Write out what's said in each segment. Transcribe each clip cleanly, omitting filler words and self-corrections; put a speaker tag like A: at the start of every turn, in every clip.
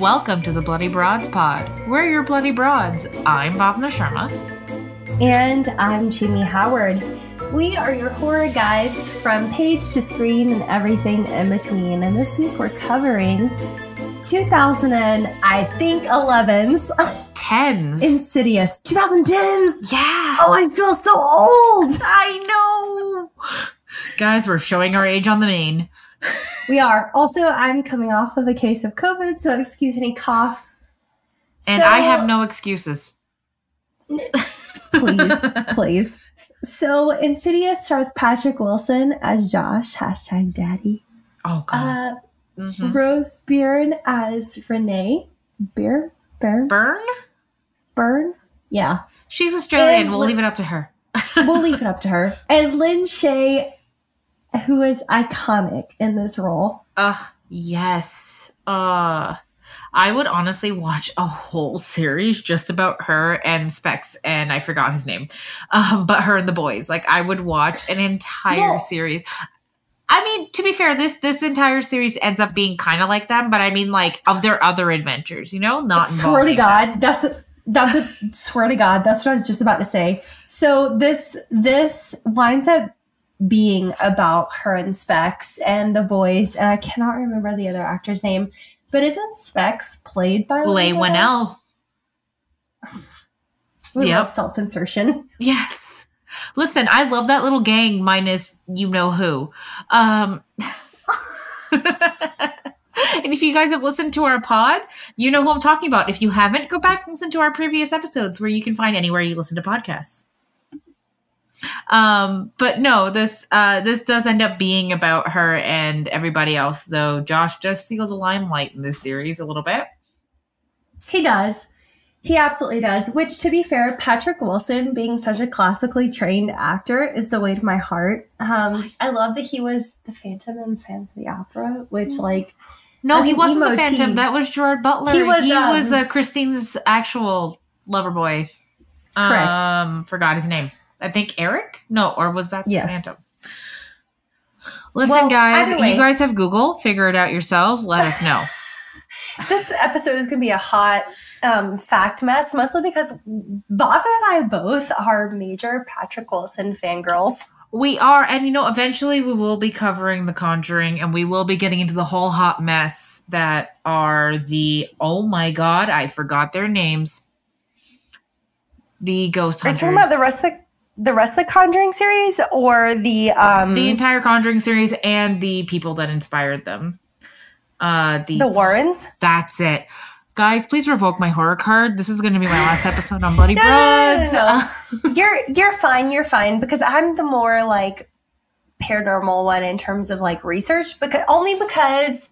A: Welcome to the Bloody Broads Pod. We're your Bloody Broads. I'm Bhavna Sharma.
B: And I'm Jamie Howard. We are your horror guides from page to screen and everything in between. And this week we're covering 2011's
A: 10s.
B: Insidious. 2010s.
A: Yeah.
B: Oh, I feel so old.
A: I know. Guys, we're showing our age on the main.
B: We are. Also, I'm coming off of a case of COVID, so excuse any coughs.
A: And I have no excuses.
B: Please. So, Insidious stars Patrick Wilson as Josh, #daddy.
A: Oh, God.
B: Rose Byrne as Renee. Byrne? Yeah.
A: She's Australian.
B: And
A: we'll leave it up to her.
B: We'll leave it up to her. And Lynn Shay, who is iconic in this role.
A: Ugh, yes. I would honestly watch a whole series just about her and Specs, and I forgot his name. But her and the boys. Like, I would watch an entire series. I mean, to be fair, this entire series ends up being kind of like them, but I mean, like, of their other adventures, you know? Not
B: Swear to God, swear to God, that's what I was just about to say. So this winds up being about her and Specs and the boys, and I cannot remember the other actor's name, but isn't Specs played by
A: Leigh Whannell?
B: We love self-insertion.
A: Yes. Listen, I love that little gang minus you know who. And if you guys have listened to our pod, you know who I'm talking about. If you haven't, go back and listen to our previous episodes where you can find anywhere you listen to podcasts. But no, this does end up being about her and everybody else, though. Josh does steal the limelight in this series a little bit.
B: He does. He absolutely does. Which, to be fair, Patrick Wilson, being such a classically trained actor, is the way to my heart. I love that he was the Phantom in Phantom of the Opera, which, like...
A: No, he wasn't the Phantom. That was Gerard Butler. He was Christine's actual lover boy.
B: Correct.
A: Forgot his name. I think Eric? No, or was that the Phantom? Listen,
B: well,
A: guys,
B: anyway,
A: you guys have Google. Figure it out yourselves. Let us know.
B: This episode is going to be a hot fact mess, mostly because Bhavna and I both are major Patrick Wilson fangirls.
A: We are, and eventually we will be covering The Conjuring, and we will be getting into the whole hot mess that are the, oh my God, I forgot their names. The ghost hunters.
B: Are you talking about the rest of the Conjuring series, or the
A: entire Conjuring series and the people that inspired them? The
B: Warrens?
A: That's it. Guys, please revoke my horror card. This is going to be my last episode on Bloody Broads.
B: No. You're fine, because I'm the more, like, paranormal one in terms of, like, research, only because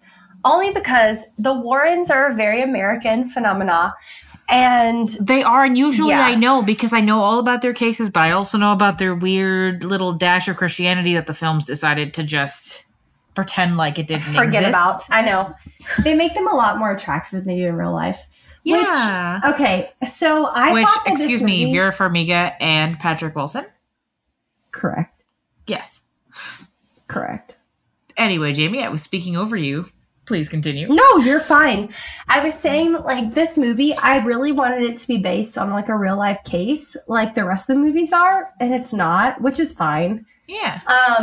B: the Warrens are a very American phenomena. And
A: they are, and usually I know because I know all about their cases, but I also know about their weird little dash of Christianity that the films decided to just pretend like it didn't
B: forget
A: exist.
B: About. I know. They make them a lot more attractive than they do in real life.
A: Yeah.
B: So I thought that
A: excuse me, Vera Farmiga and Patrick Wilson?
B: Correct.
A: Yes.
B: Correct.
A: Anyway, Jamie, I was speaking over you. Please continue.
B: No, you're fine. I was saying, like, this movie, I really wanted it to be based on, like, a real life case, like the rest of the movies are, and it's not, which is fine.
A: Yeah.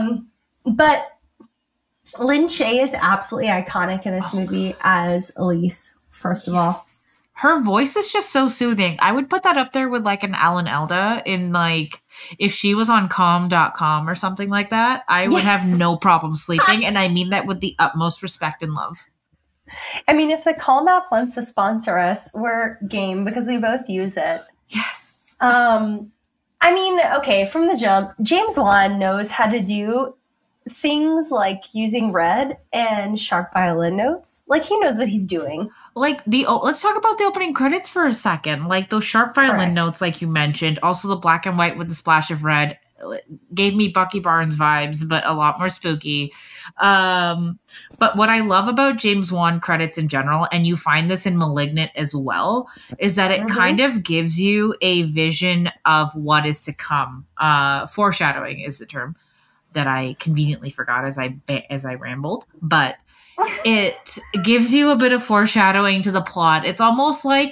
B: But Lynn Shay is absolutely iconic in this movie as Elise, first of all.
A: Her voice is just so soothing. I would put that up there with, like, an Alan Elda in, like, if she was on calm.com or something like that, I would have no problem sleeping. And I mean that with the utmost respect and love.
B: I mean, if the Calm app wants to sponsor us, we're game because we both use it.
A: Yes.
B: I mean, okay, from the jump, James Wan knows how to do things like using red and sharp violin notes. Like, he knows what he's doing.
A: Like, let's talk about the opening credits for a second. Like, those sharp violin notes, like you mentioned. Also, the black and white with a splash of red gave me Bucky Barnes vibes, but a lot more spooky. But what I love about James Wan credits in general, and you find this in Malignant as well, is that it kind of gives you a vision of what is to come. Foreshadowing is the term that I conveniently forgot as I rambled. But it gives you a bit of foreshadowing to the plot. It's almost like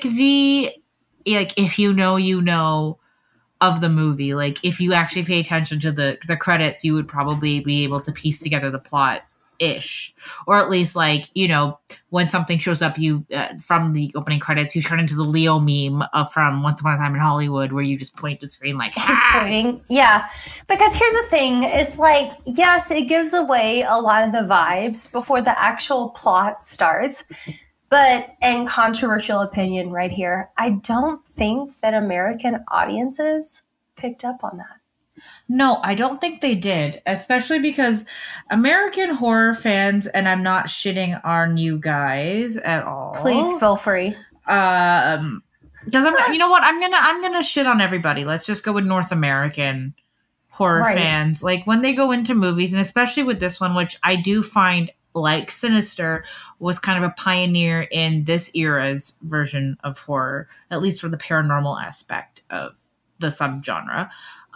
A: if you know of the movie. Like, if you actually pay attention to the credits, you would probably be able to piece together the plot ish, or at least, like, you know, when something shows up, you from the opening credits, you turn into the Leo meme from Once Upon a Time in Hollywood, where you just point to the screen like,
B: he's pointing. Yeah, because here's the thing: it's like, yes, it gives away a lot of the vibes before the actual plot starts. But, and controversial opinion right here, I don't think that American audiences picked up on that.
A: No, I don't think they did, especially because American horror fans, and I'm not shitting on you guys at all.
B: Please feel free.
A: Because you know what, I'm gonna shit on everybody. Let's just go with North American horror fans. Like, when they go into movies, and especially with this one, which I do find, like Sinister, was kind of a pioneer in this era's version of horror, at least for the paranormal aspect of the subgenre.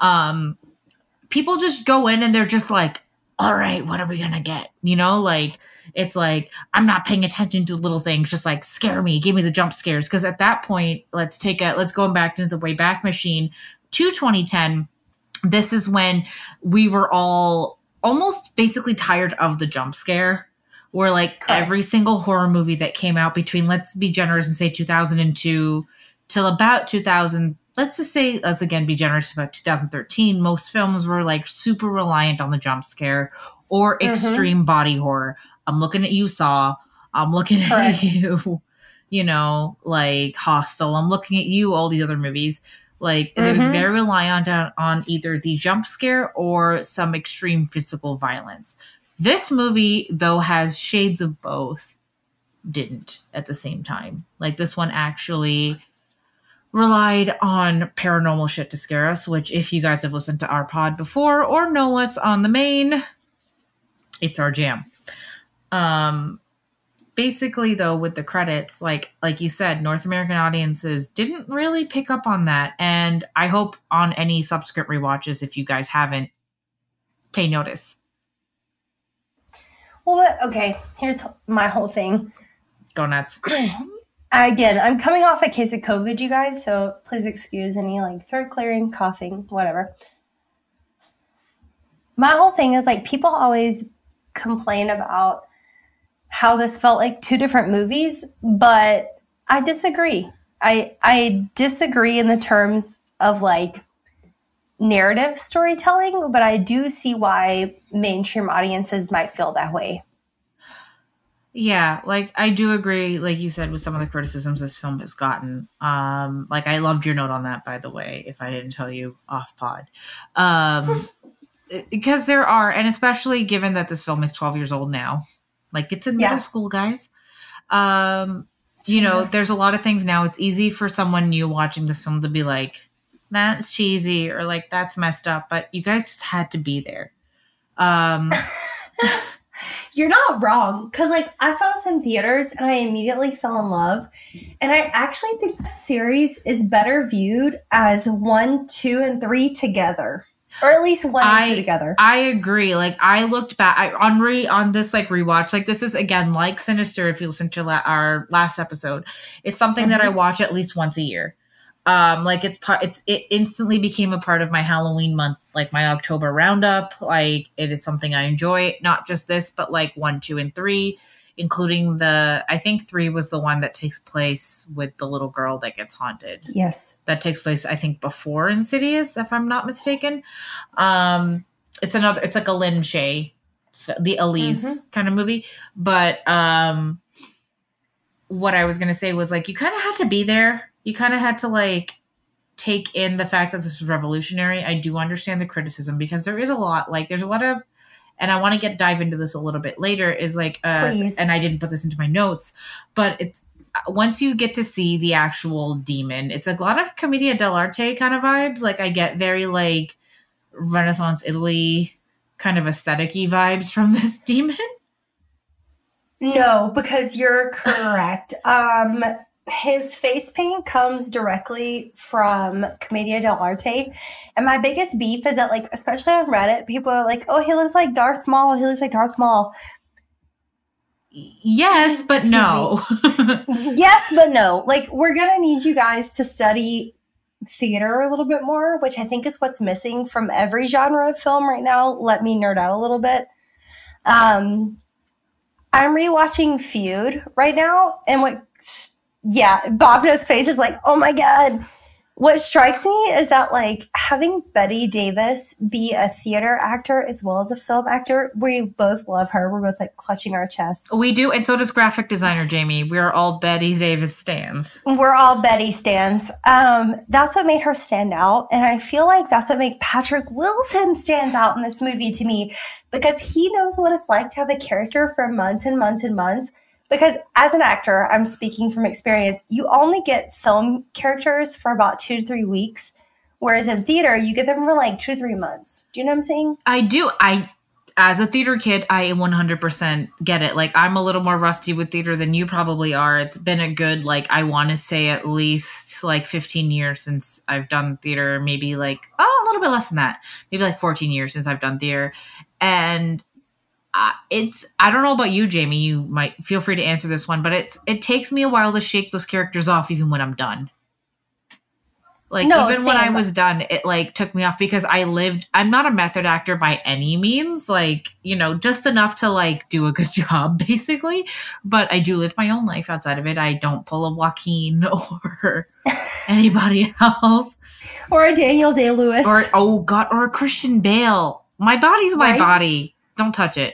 A: People just go in and they're just like, all right, what are we gonna get? You know, like, it's like, I'm not paying attention to little things, just like, scare me, give me the jump scares. Because at that point, let's go back into the Wayback Machine to 2010. This is when we were all almost basically tired of the jump scare. Where, like, every single horror movie that came out between, let's be generous and say 2002 till about 2000, let's again be generous, about 2013, most films were, like, super reliant on the jump scare or extreme body horror. I'm looking at you, Saw. I'm looking at you, you know, like Hostel. I'm looking at you, all the other movies. Like, it was very reliant on either the jump scare or some extreme physical violence. This movie, though, has shades of both. Didn't at the same time. Like, this one actually relied on paranormal shit to scare us, which, if you guys have listened to our pod before or know us on the main, it's our jam. Basically, though, with the credits, like you said, North American audiences didn't really pick up on that. And I hope on any subsequent rewatches, if you guys haven't, pay notice.
B: Well, okay, here's my whole thing.
A: Go nuts.
B: Again, I'm coming off a case of COVID, you guys, so please excuse any, like, throat clearing, coughing, whatever. My whole thing is, like, people always complain about how this felt like two different movies, but I disagree. I disagree in the terms of, like, narrative storytelling, but I do see why mainstream audiences might feel that way.
A: Yeah, like, I do agree, like you said, with some of the criticisms this film has gotten. Like, I loved your note on that, by the way, if I didn't tell you off pod. Because there are, and especially given that this film is 12 years old now, like, it's in middle school, guys. You know, there's a lot of things now. It's easy for someone new watching this film to be like, that's cheesy, or like, that's messed up, but you guys just had to be there.
B: You're not wrong, because, like, I saw this in theaters and I immediately fell in love, and I actually think the series is better viewed as 1, 2, and 3 together, or at least 1 and 2 together.
A: I agree. Like, I looked back on this, like, rewatch, like, this is, again, like Sinister, if you listen to our last episode, it's something that I watch at least once a year. Like, it instantly became a part of my Halloween month, like my October roundup. Like, it is something I enjoy, not just this, but like 1, 2, and 3, including I think 3 was the one that takes place with the little girl that gets haunted.
B: Yes.
A: That takes place, I think, before Insidious, if I'm not mistaken. It's like a Lin Shaye, the Elise kind of movie. But, what I was going to say was, like, you kind of had to be there. You kind of had to, like, take in the fact that this was revolutionary. I do understand the criticism, because there is a lot, like, there's a lot of, and I want to dive into this a little bit later, is like, and I didn't put this into my notes, but it's, once you get to see the actual demon, it's a lot of Commedia dell'arte kind of vibes. Like, I get very, like, Renaissance Italy kind of aesthetic-y vibes from this demon.
B: No, because you're correct. His face paint comes directly from Commedia dell'arte. And my biggest beef is that, like, especially on Reddit, people are like, oh, he looks like Darth Maul. He looks like Darth Maul.
A: Yes, but no.
B: Yes, but no. Like, we're going to need you guys to study theater a little bit more, which I think is what's missing from every genre of film right now. Let me nerd out a little bit. I'm rewatching Feud right now, and Bhavna's face is like, oh my God. What strikes me is that, like, having Bette Davis be a theater actor as well as a film actor, we both love her. We're both, like, clutching our chests.
A: We do, and so does graphic designer Jamie. We are all Bette Davis stans.
B: We're all Betty stans. That's what made her stand out, and I feel like that's what made Patrick Wilson stands out in this movie to me, because he knows what it's like to have a character for months and months and months. Because as an actor, I'm speaking from experience, you only get film characters for about 2 to 3 weeks, whereas in theater, you get them for like 2 to 3 months. Do you know what I'm saying?
A: I do. As a theater kid, I 100% get it. Like, I'm a little more rusty with theater than you probably are. It's been a good, like, I want to say at least like 15 years since I've done theater. Maybe like, a little bit less than that. Maybe like 14 years since I've done theater. And I don't know about you, Jamie. You might feel free to answer this one, but it takes me a while to shake those characters off, even when I'm done. Like, even when I was done, it like took me off because I'm not a method actor by any means, like, you know, just enough to like do a good job, basically. But I do live my own life outside of it. I don't pull a Joaquin or anybody else,
B: or a Daniel Day-Lewis,
A: or a Christian Bale. My body's my body. Don't touch it.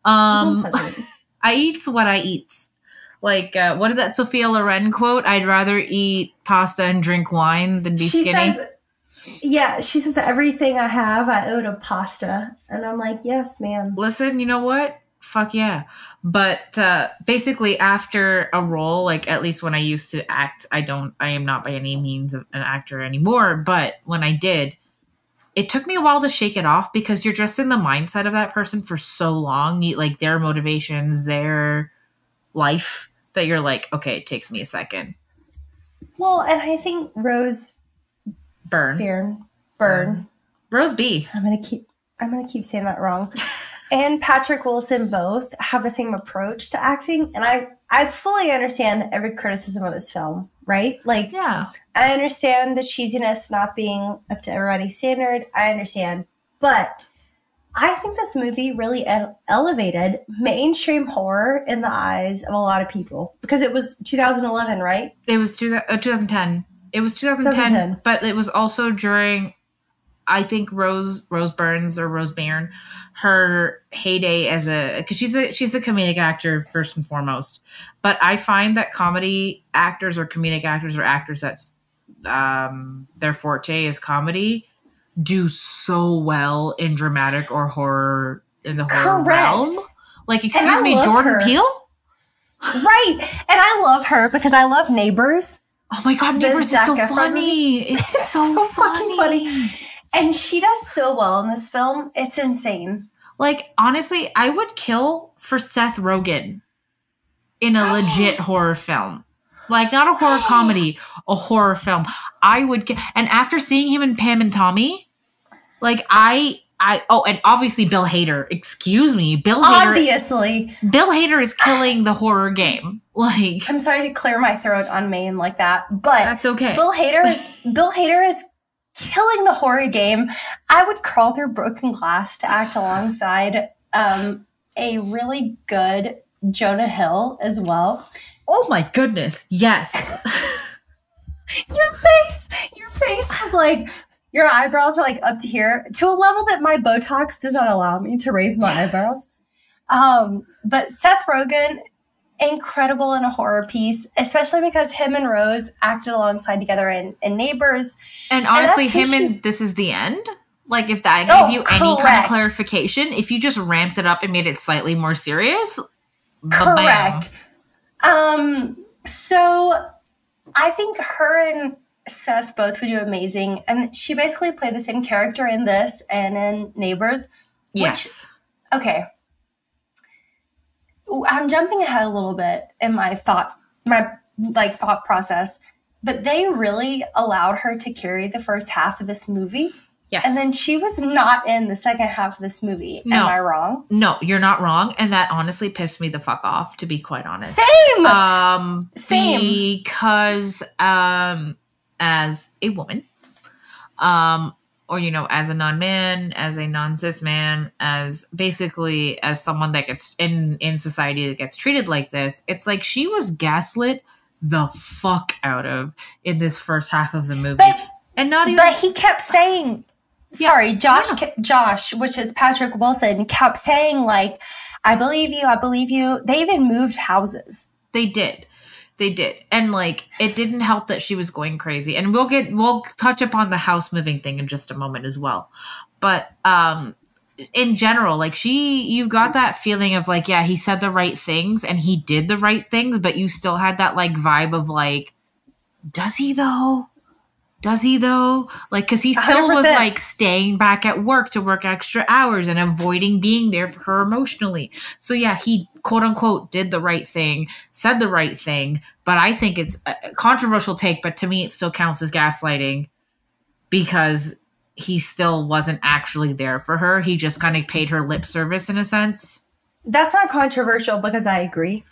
A: I eats what I eats. Like, what is that Sophia Loren quote? I'd rather eat pasta and drink wine than be skinny.
B: She says, everything I have, I owe to pasta. And I'm like, yes, ma'am.
A: Listen, you know what? Fuck yeah. But basically, after a role, like, at least when I used to act, I am not by any means an actor anymore. But when I did, it took me a while to shake it off because you're just in the mindset of that person for so long. Like, their motivations, their life, that you're like, okay, it takes me a second.
B: Well, and I think Rose Byrne.
A: Rose B.
B: I'm gonna keep saying that wrong. And Patrick Wilson both have the same approach to acting, and I fully understand every criticism of this film, right? Like,
A: yeah,
B: I understand the cheesiness not being up to everybody's standard. I understand. But I think this movie really elevated mainstream horror in the eyes of a lot of people because it was 2011, right?
A: It was 2010. It was 2010, but it was also during, I think, Rose Byrne, her heyday because she's a comedic actor first and foremost. But I find that comedy actors or comedic actors or actors that their forte is comedy do so well in dramatic or horror in the horror realm. Like, excuse me, Jordan Peele?
B: Right. And I love her because I love Neighbors.
A: Oh my God, Neighbors is so funny. It's so fucking funny.
B: And she does so well in this film. It's insane.
A: Like, honestly, I would kill for Seth Rogen in a legit horror film. Like, not a horror comedy, a horror film. I would and after seeing him in Pam and Tommy, like, and obviously Bill Hader. Excuse me, Bill Hader.
B: Obviously.
A: Bill Hader is killing the horror game. Like,
B: I'm sorry to clear my throat on Maine like that, but
A: that's okay.
B: Bill Hader is killing the horror game. I would crawl through broken glass to act alongside a really good Jonah Hill as well.
A: Oh my goodness, yes.
B: Your face was like, your eyebrows were like up to here to a level that my Botox does not allow me to raise my eyebrows. But Seth Rogen, incredible in a horror piece, especially because him and Rose acted alongside together in Neighbors.
A: And honestly, and This Is the End, like, if that gave you any kind of clarification, if you just ramped it up and made it slightly more serious.
B: Correct. So I think her and Seth both would do amazing. And she basically played the same character in this and in Neighbors.
A: Yes.
B: Okay. I'm jumping ahead a little bit in my thought process, but they really allowed her to carry the first half of this movie.
A: Yes.
B: And then she was not in the second half of this movie.
A: No.
B: Am I wrong?
A: No, you're not wrong. And that honestly pissed me the fuck off, to be quite honest.
B: Same!
A: Because as a woman, or, you know, as a non-man, as a non-cis man, as basically as someone that gets in society that gets treated like this, it's like she was gaslit the fuck out of in this first half of the movie.
B: But he kept saying, Josh, which is Patrick Wilson, kept saying, like, I believe you. They even moved houses.
A: They did. And like, it didn't help that she was going crazy. And we'll touch upon the house moving thing in just a moment as well. But in general, like you got that feeling of like, yeah, he said the right things and he did the right things, but you still had that like vibe of like, does he though? Like, because he still
B: 100%.
A: was like staying back at work to work extra hours and avoiding being there for her emotionally. So yeah, he quote unquote did the right thing, said the right thing, but I think it's a controversial take, but to me it still counts as gaslighting because he still wasn't actually there for her. He just kind of paid her lip service in a sense.
B: That's not controversial because I agree.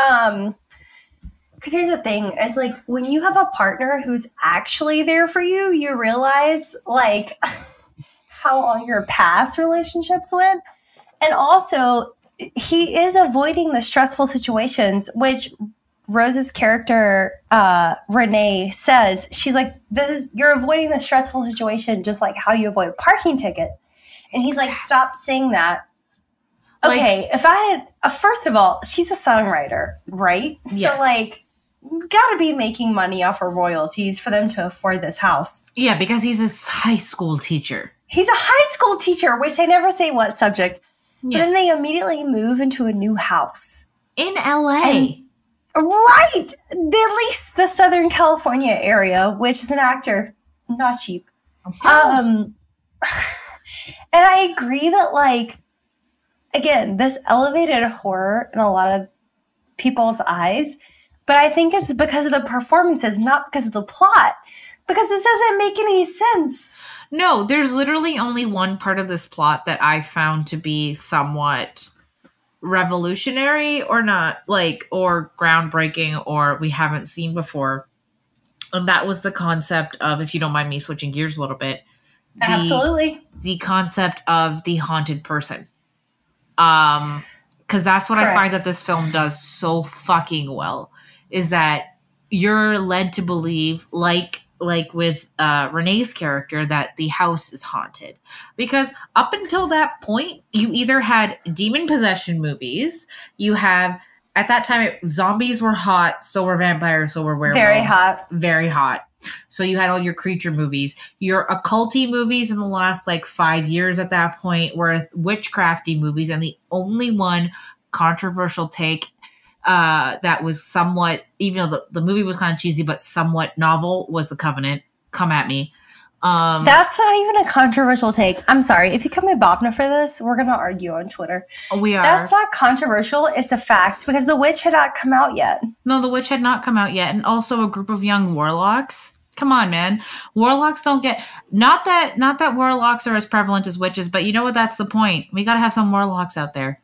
B: Because here's the thing, it's like when you have a partner who's actually there for you, you realize like how all your past relationships went. And also he is avoiding the stressful situations, which Rose's character, Renee, says. She's like, you're avoiding the stressful situation just like how you avoid parking tickets. And he's like, stop saying that. Okay, if I had, first of all, she's a songwriter, right?
A: Yes.
B: So like, gotta be making money off of royalties for them to afford this house.
A: Yeah, because he's a high school teacher.
B: He's a high school teacher, which they never say what subject. Yeah. But then they immediately move into a new house.
A: In LA.
B: Right! At least the Southern California area, which is an actor, not cheap. And I agree that, like, again, this elevated horror in a lot of people's eyes. But I think it's because of the performances, not because of the plot. Because this doesn't make any sense.
A: No, there's literally only one part of this plot that I found to be somewhat revolutionary or not, like, or groundbreaking or we haven't seen before. And that was the concept of, if you don't mind me switching gears a little bit.
B: Absolutely.
A: The concept of the haunted person. Because that's what I find that this film does so fucking well. Is that you're led to believe, like with Renee's character, that the house is haunted. Because up until that point, you either had demon possession movies, you have, at that time, zombies were hot, so were vampires, so were werewolves.
B: Very hot.
A: Very hot. So you had all your creature movies. Your occulty movies in the last, 5 years at that point were witchcrafty movies, and the only one controversial take that was somewhat, even though the movie was kind of cheesy, but somewhat novel, was The Covenant. Come at me.
B: That's not even a controversial take. I'm sorry. If you come at Bhavna for this, we're going to argue on Twitter.
A: We are.
B: That's not controversial. It's a fact because The Witch had not come out yet.
A: No, The Witch had not come out yet. And also a group of young warlocks. Come on, man. Warlocks don't get... Not that warlocks are as prevalent as witches, but you know what? That's the point. We got to have some warlocks out there.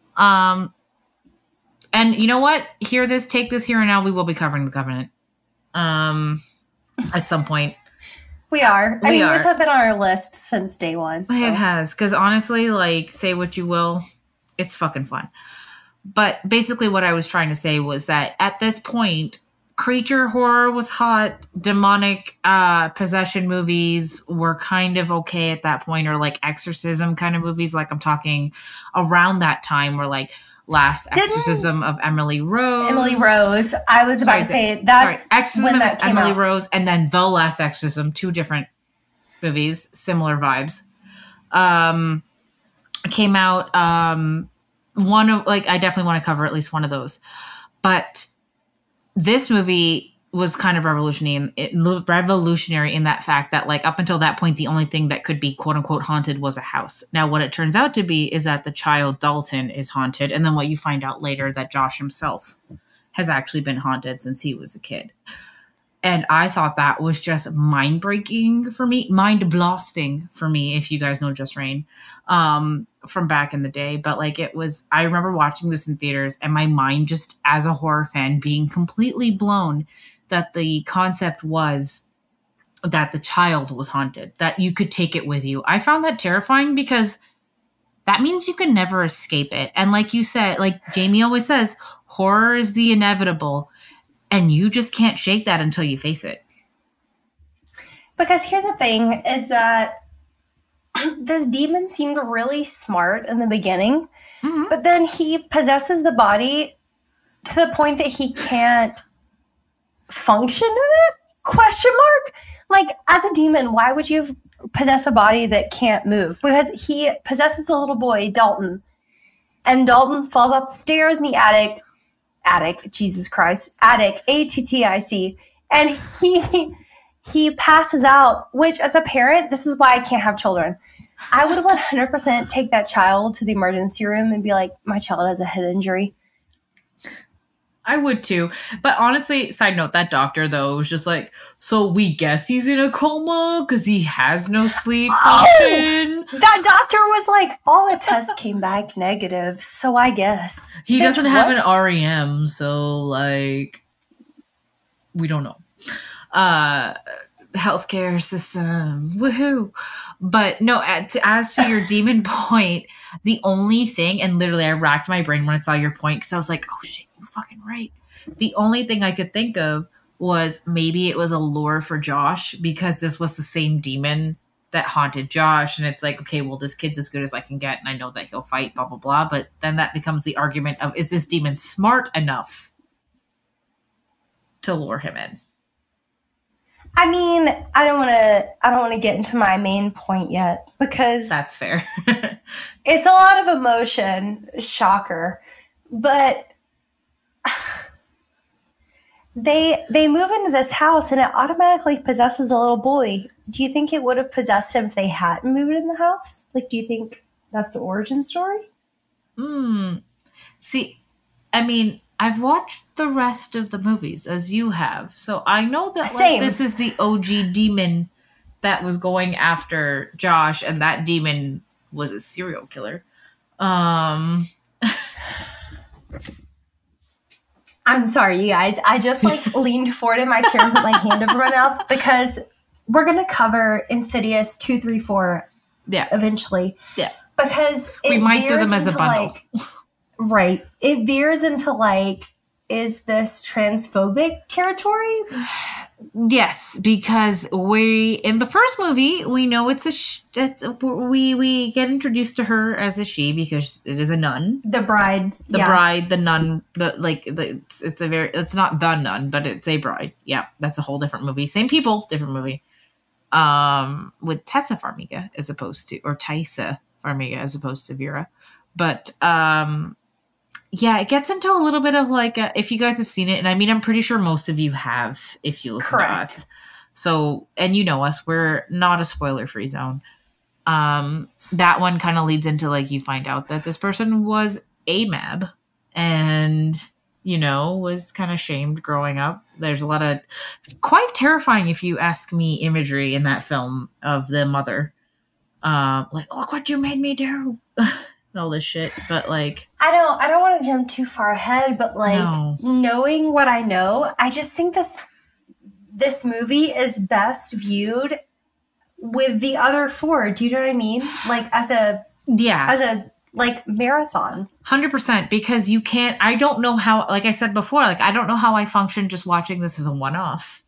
A: And you know what? Take this here and now. We will be covering The Covenant. At some point.
B: We are. I mean, this has been on our list since day one. So.
A: It has. Because honestly, say what you will, it's fucking fun. But basically what I was trying to say was that at this point, creature horror was hot. Demonic possession movies were kind of okay at that point. Or exorcism kind of movies. I'm talking around that time where Last Exorcism of Emily Rose.
B: I was about to say that's when that came
A: Emily
B: out.
A: Rose, and then The Last Exorcism, two different movies, similar vibes. Came out. One of I definitely want to cover at least one of those, but this movie was kind of revolutionary in that fact that up until that point, the only thing that could be quote unquote haunted was a house. Now, what it turns out to be is that the child Dalton is haunted. And then what you find out later that Josh himself has actually been haunted since he was a kid. And I thought that was just mind-breaking for me, mind-blasting for me, if you guys know Just Rain, from back in the day. But like I remember watching this in theaters and my mind just, as a horror fan, being completely blown that the concept was that the child was haunted, that you could take it with you. I found that terrifying because that means you can never escape it. And like you said, like Jamie always says, horror is the inevitable. And you just can't shake that until you face it.
B: Because here's the thing, is that this demon seemed really smart in the beginning, but then he possesses the body to the point that he can't function in it? Question mark? Like, as a demon, why would you possess a body that can't move? Because he possesses the little boy, Dalton. And Dalton falls off the stairs in the attic, Jesus Christ, attic, ATTIC, and he passes out, which as a parent, this is why I can't have children. I would 100% take that child to the emergency room and be like, my child has a head injury.
A: I would too. But honestly, side note, that doctor though was just like, so we guess he's in a coma because he has no sleep function.
B: That doctor was like, all the tests came back negative, so I guess.
A: He doesn't have an REM, so like, we don't know. Healthcare system, woohoo. But no, as to your demon point, the only thing, and literally I racked my brain when I saw your point because I was like, oh shit, you're fucking right. The only thing I could think of was maybe it was a lure for Josh because this was the same demon that haunted Josh. And it's like, okay, well, this kid's as good as I can get. And I know that he'll fight, blah, blah, blah. But then that becomes the argument of, is this demon smart enough to lure him in?
B: I mean, I don't want to get into my main point yet because
A: that's fair.
B: It's a lot of emotion, shocker, but they move into this house and it automatically possesses a little boy. Do you think it would have possessed him if they hadn't moved in the house? Like, do you think that's the origin story?
A: See, I mean, I've watched the rest of the movies as you have, so I know that like, this is the OG demon that was going after Josh, and that demon was a serial killer.
B: I'm sorry, you guys. I just like leaned forward in my chair and put my hand over my mouth because we're gonna cover Insidious 2, 3, 4.
A: Yeah,
B: eventually.
A: Yeah,
B: because
A: we might do them as a bundle.
B: Like, right. It veers into like, is this transphobic territory?
A: Yes, because in the first movie, we know it's we get introduced to her as a she because it is a nun.
B: The bride.
A: Bride, the nun, it's not the nun, but it's a bride. Yeah, that's a whole different movie. Same people, different movie. With Tessa Farmiga as opposed to, or Taissa Farmiga as opposed to Vera. But, yeah, it gets into a little bit of like, if you guys have seen it, and I mean, I'm pretty sure most of you have, if you listen to us. So, and you know us, we're not a spoiler-free zone. That one kind of leads into like, you find out that this person was AMAB and, you know, was kind of shamed growing up. There's a lot of quite terrifying, if you ask me, imagery in that film of the mother. Like, look what you made me do. And all this shit, but like
B: I don't want to jump too far ahead, but like knowing what I know, I just think this movie is best viewed with the other four. Do you know what I mean? Like as a like marathon.
A: 100%, because you can't. I don't know how. Like I said before, like I don't know how I function just watching this as a one-off.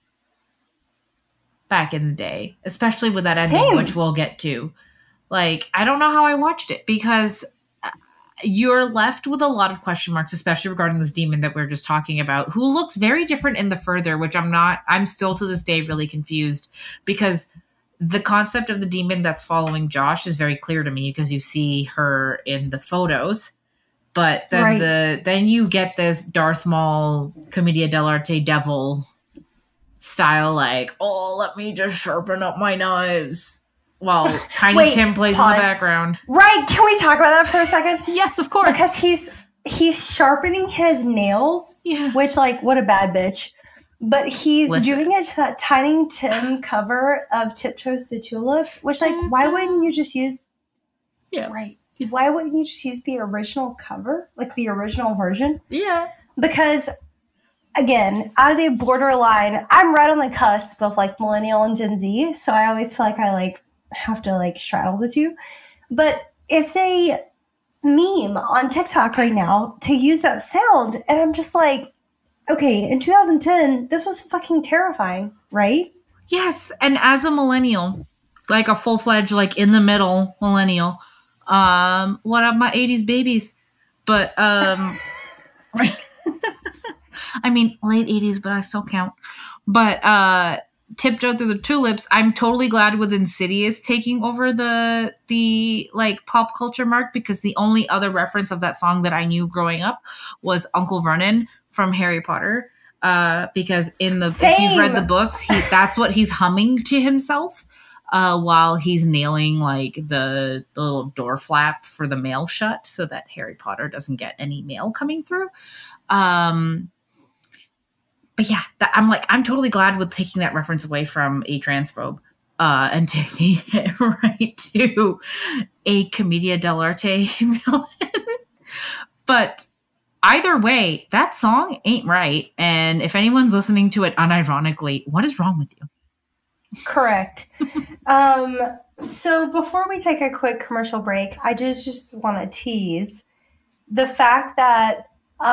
A: Back in the day, especially with that ending, which we'll get to. Like I don't know how I watched it because you're left with a lot of question marks, especially regarding this demon that we are just talking about, who looks very different in the further, which I'm still to this day really confused because the concept of the demon that's following Josh is very clear to me because you see her in the photos, but then then you get this Darth Maul Commedia dell'arte devil style, like, oh, let me just sharpen up my knives. While Tiny Tim plays in the background.
B: Right. Can we talk about that for a second?
A: Yes, of course.
B: Because he's sharpening his nails.
A: Yeah.
B: Which, like, what a bad bitch. But he's doing it to that Tiny Tim cover of Tiptoe Through the Tulips, which, like, why wouldn't you just use...
A: Yeah.
B: Right. Why wouldn't you just use the original cover? Like, the original version?
A: Yeah.
B: Because, again, as a borderline, I'm right on the cusp of, like, millennial and Gen Z, so I always feel like I, like, have to, like, straddle the two. But it's a meme on TikTok right now to use that sound, and I'm just like, okay, in 2010, this was fucking terrifying, right?
A: Yes, and as a millennial, like a full-fledged, like, in the middle millennial, what up my 80s babies? But, right. I mean, late 80s, but I still count. But, Tiptoe Through the Tulips, I'm totally glad with Insidious taking over the like pop culture mark, because the only other reference of that song that I knew growing up was Uncle Vernon from Harry Potter. Because if you've read the books, that's what he's humming to himself while he's nailing like the little door flap for the mail shut so that Harry Potter doesn't get any mail coming through. But yeah, I'm totally glad with taking that reference away from a transphobe and taking it right to a Commedia dell'arte villain. But either way, that song ain't right. And if anyone's listening to it unironically, what is wrong with you?
B: Correct. So before we take a quick commercial break, I just want to tease the fact that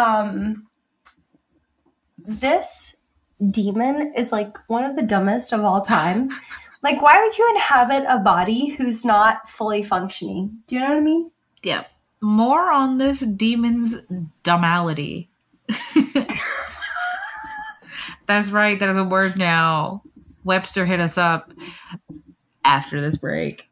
B: this demon is like one of the dumbest of all time. Like, why would you inhabit a body who's not fully functioning? Do you know what I mean?
A: Yeah. More on this demon's dummality. That's right. That is a word now. Webster hit us up after this break.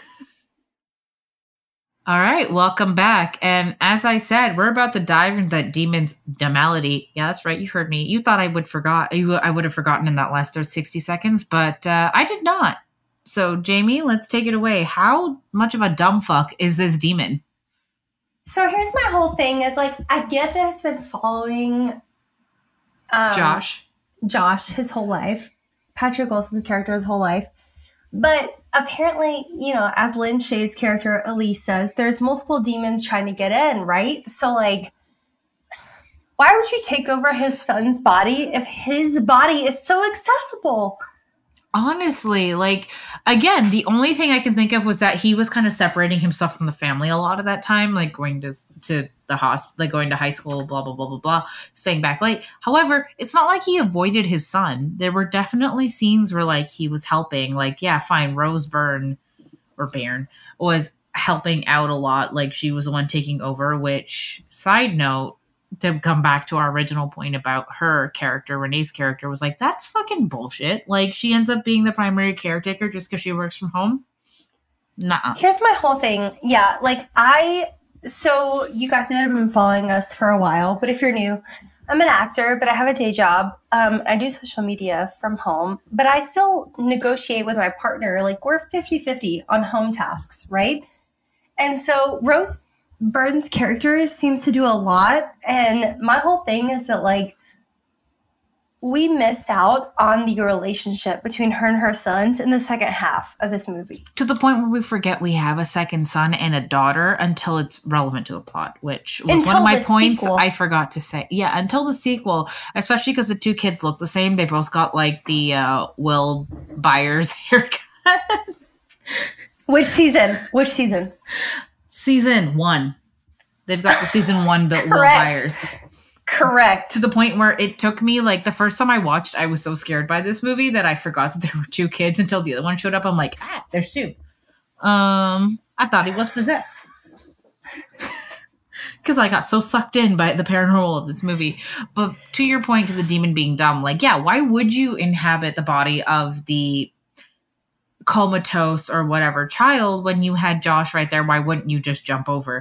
A: All right, welcome back. And as I said, we're about to dive into that demon's dummality. Yeah, that's right. You heard me. You thought I would have forgotten in that last 60 seconds, but I did not. So, Jamie, let's take it away. How much of a dumb fuck is this demon?
B: So here's my whole thing is like, I get that it's been following Josh his whole life, Patrick Wilson's character his whole life. But apparently, you know, as Lin Shaye's character Elise says, there's multiple demons trying to get in, right? So like, why would you take over his son's body if his body is so accessible?
A: Honestly, like, again, the only thing I can think of was that he was kind of separating himself from the family a lot of that time, like going to the hospital, like going to high school, blah, blah, blah, blah, blah, staying back late. However, it's not like he avoided his son. There were definitely scenes where, like, he was helping. Like, yeah, fine, Rose Byrne was helping out a lot. Like, she was the one taking over, which, side note, to come back to our original point about her character, Renee's character, was like, that's fucking bullshit. Like, she ends up being the primary caretaker just because she works from home. Nuh-uh.
B: Here's my whole thing. Yeah, like so you guys have been following us for a while, but if you're new, I'm an actor, but I have a day job. I do social media from home, but I still negotiate with my partner. Like, we're 50-50 on home tasks, right? And so Rose Byrne's character seems to do a lot, and my whole thing is that, like, we miss out on the relationship between her and her sons in the second half of this movie.
A: To the point where we forget we have a second son and a daughter until it's relevant to the plot, which was one of my points I forgot to say. Yeah, until the sequel, especially because the two kids look the same. They both got, like, the Will Byers haircut.
B: Which season?
A: Season 1. They've got the season 1 Will Byers.
B: Correct.
A: To the point where it took me, like, the first time I watched, I was so scared by this movie that I forgot that there were two kids until the other one showed up. I'm like, there's two. I thought he was possessed. Because I got so sucked in by the paranormal of this movie. But to your point, because the demon being dumb, like, yeah, why would you inhabit the body of the comatose or whatever child when you had Josh right there? Why wouldn't you just jump over?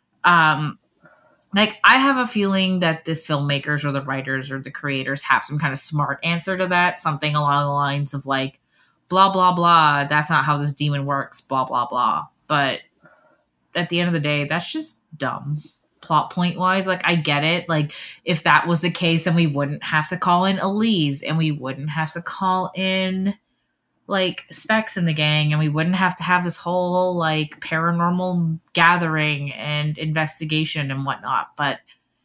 A: Like, I have a feeling that the filmmakers or the writers or the creators have some kind of smart answer to that. Something along the lines of, like, blah, blah, blah. That's not how this demon works, blah, blah, blah. But at the end of the day, that's just dumb. plot point wise. Like, I get it. Like, if that was the case, then we wouldn't have to call in Elise, and we wouldn't have to call in like Specs in the gang, and we wouldn't have to have this whole like paranormal gathering and investigation and whatnot. But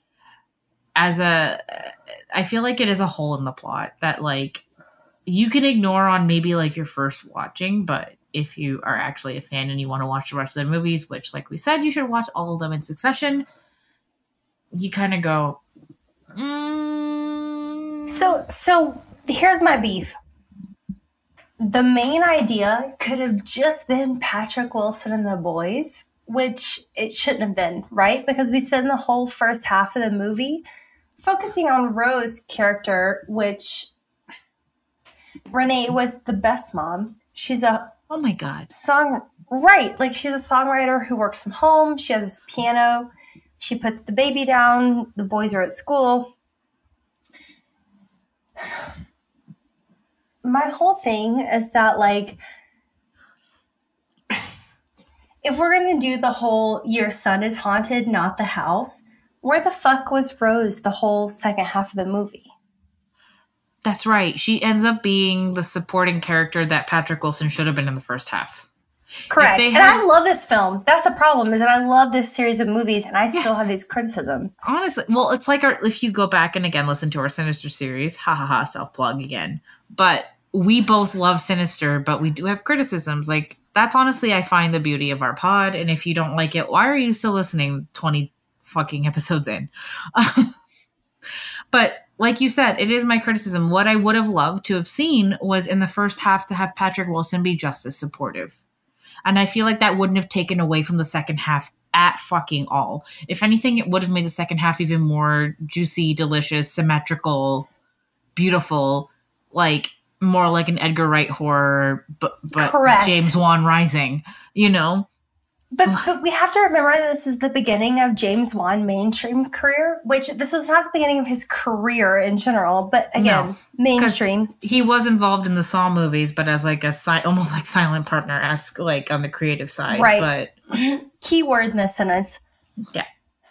A: I feel like it is a hole in the plot that like you can ignore on maybe like your first watching, but if you are actually a fan and you want to watch the rest of the movies, which like we said, you should watch all of them in succession, you kind of go,
B: So here's my beef. The main idea could have just been Patrick Wilson and the boys, which it shouldn't have been, right? Because we spend the whole first half of the movie focusing on Rose's character, which Renee was the best mom. She's a
A: oh my God.
B: Like she's a songwriter who works from home. She has this piano. She puts the baby down. The boys are at school. My whole thing is that, like, if we're going to do the whole your son is haunted, not the house, where the fuck was Rose the whole second half of the movie?
A: That's right. She ends up being the supporting character that Patrick Wilson should have been in the first half.
B: Correct. And I love this film. That's the problem, is that I love this series of movies, and I still have these criticisms.
A: Honestly, well, it's like if you go back and again listen to our Sinister series, self-plug again. But we both love Sinister, but we do have criticisms. Like, that's honestly, I find the beauty of our pod. And if you don't like it, why are you still listening 20 fucking episodes in? But like you said, it is my criticism. What I would have loved to have seen was in the first half to have Patrick Wilson be just as supportive. And I feel like that wouldn't have taken away from the second half at fucking all. If anything, it would have made the second half even more juicy, delicious, symmetrical, beautiful, like more like an Edgar Wright horror, but
B: Correct.
A: James Wan Rising, you know?
B: But we have to remember that this is the beginning of James Wan mainstream career, which this is not the beginning of his career in general, but again, mainstream.
A: He was involved in the Saw movies, but as like almost like silent partner-esque, like on the creative side.
B: Right. But keyword in this sentence.
A: Yeah.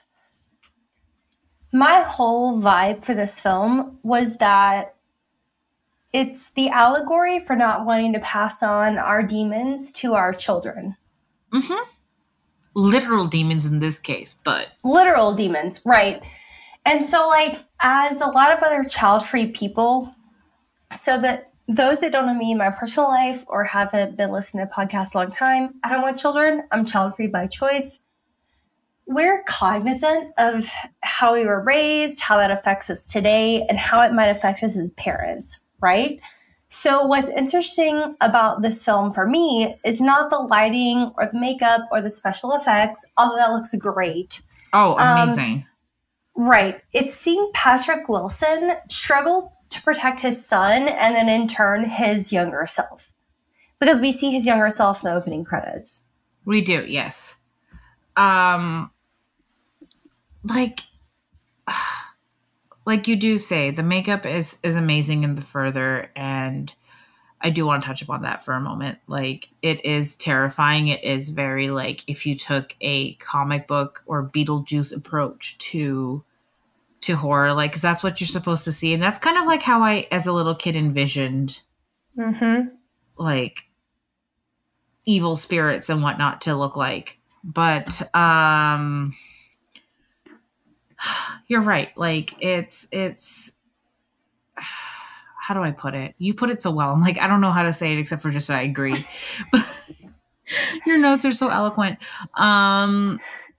B: My whole vibe for this film was that it's the allegory for not wanting to pass on our demons to our children.
A: Mm-hmm. Literal demons in this case, but...
B: Literal demons, right. And so, like, as a lot of other child-free people, so that those that don't know me in my personal life or haven't been listening to podcasts a long time, I don't want children. I'm child-free by choice. We're cognizant of how we were raised, how that affects us today, and how it might affect us as parents, right? So what's interesting about this film for me is not the lighting or the makeup or the special effects, although that looks great.
A: Oh, amazing.
B: Right. It's seeing Patrick Wilson struggle to protect his son and then in turn his younger self. Because we see his younger self in the opening credits.
A: We do, yes. Like you do say, the makeup is amazing in The Further, and I do want to touch upon that for a moment. Like, it is terrifying. It is very, like, if you took a comic book or Beetlejuice approach to horror, like, because that's what you're supposed to see. And that's kind of like how I, as a little kid, envisioned, like, evil spirits and whatnot to look like. But, you're right. Like, it's how do I put it? You put it so well. I'm like, I don't know how to say it except for just I agree. But your notes are so eloquent. I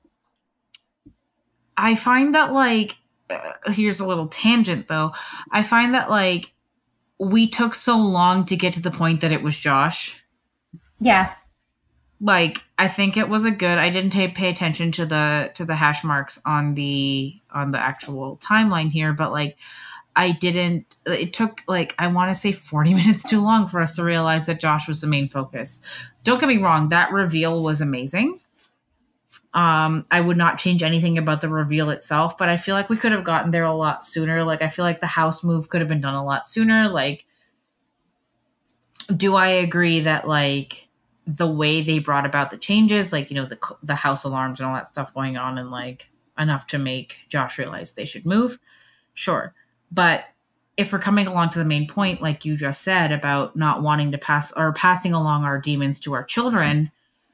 A: find that, like, here's a little tangent though. I find that, like, we took so long to get to the point that it was Josh.
B: Yeah.
A: Like, I think it was I didn't pay attention to the hash marks on the actual timeline here, but like, it took, like, I want to say 40 minutes too long for us to realize that Josh was the main focus. Don't get me wrong. That reveal was amazing. I would not change anything about the reveal itself, but I feel like we could have gotten there a lot sooner. Like, I feel like the house move could have been done a lot sooner. Like, do I agree that, like, the way they brought about the changes, like, you know, the house alarms and all that stuff going on, and like, enough to make Josh realize they should move. Sure. But if we're coming along to the main point, like you just said, about not wanting to passing along our demons to our children,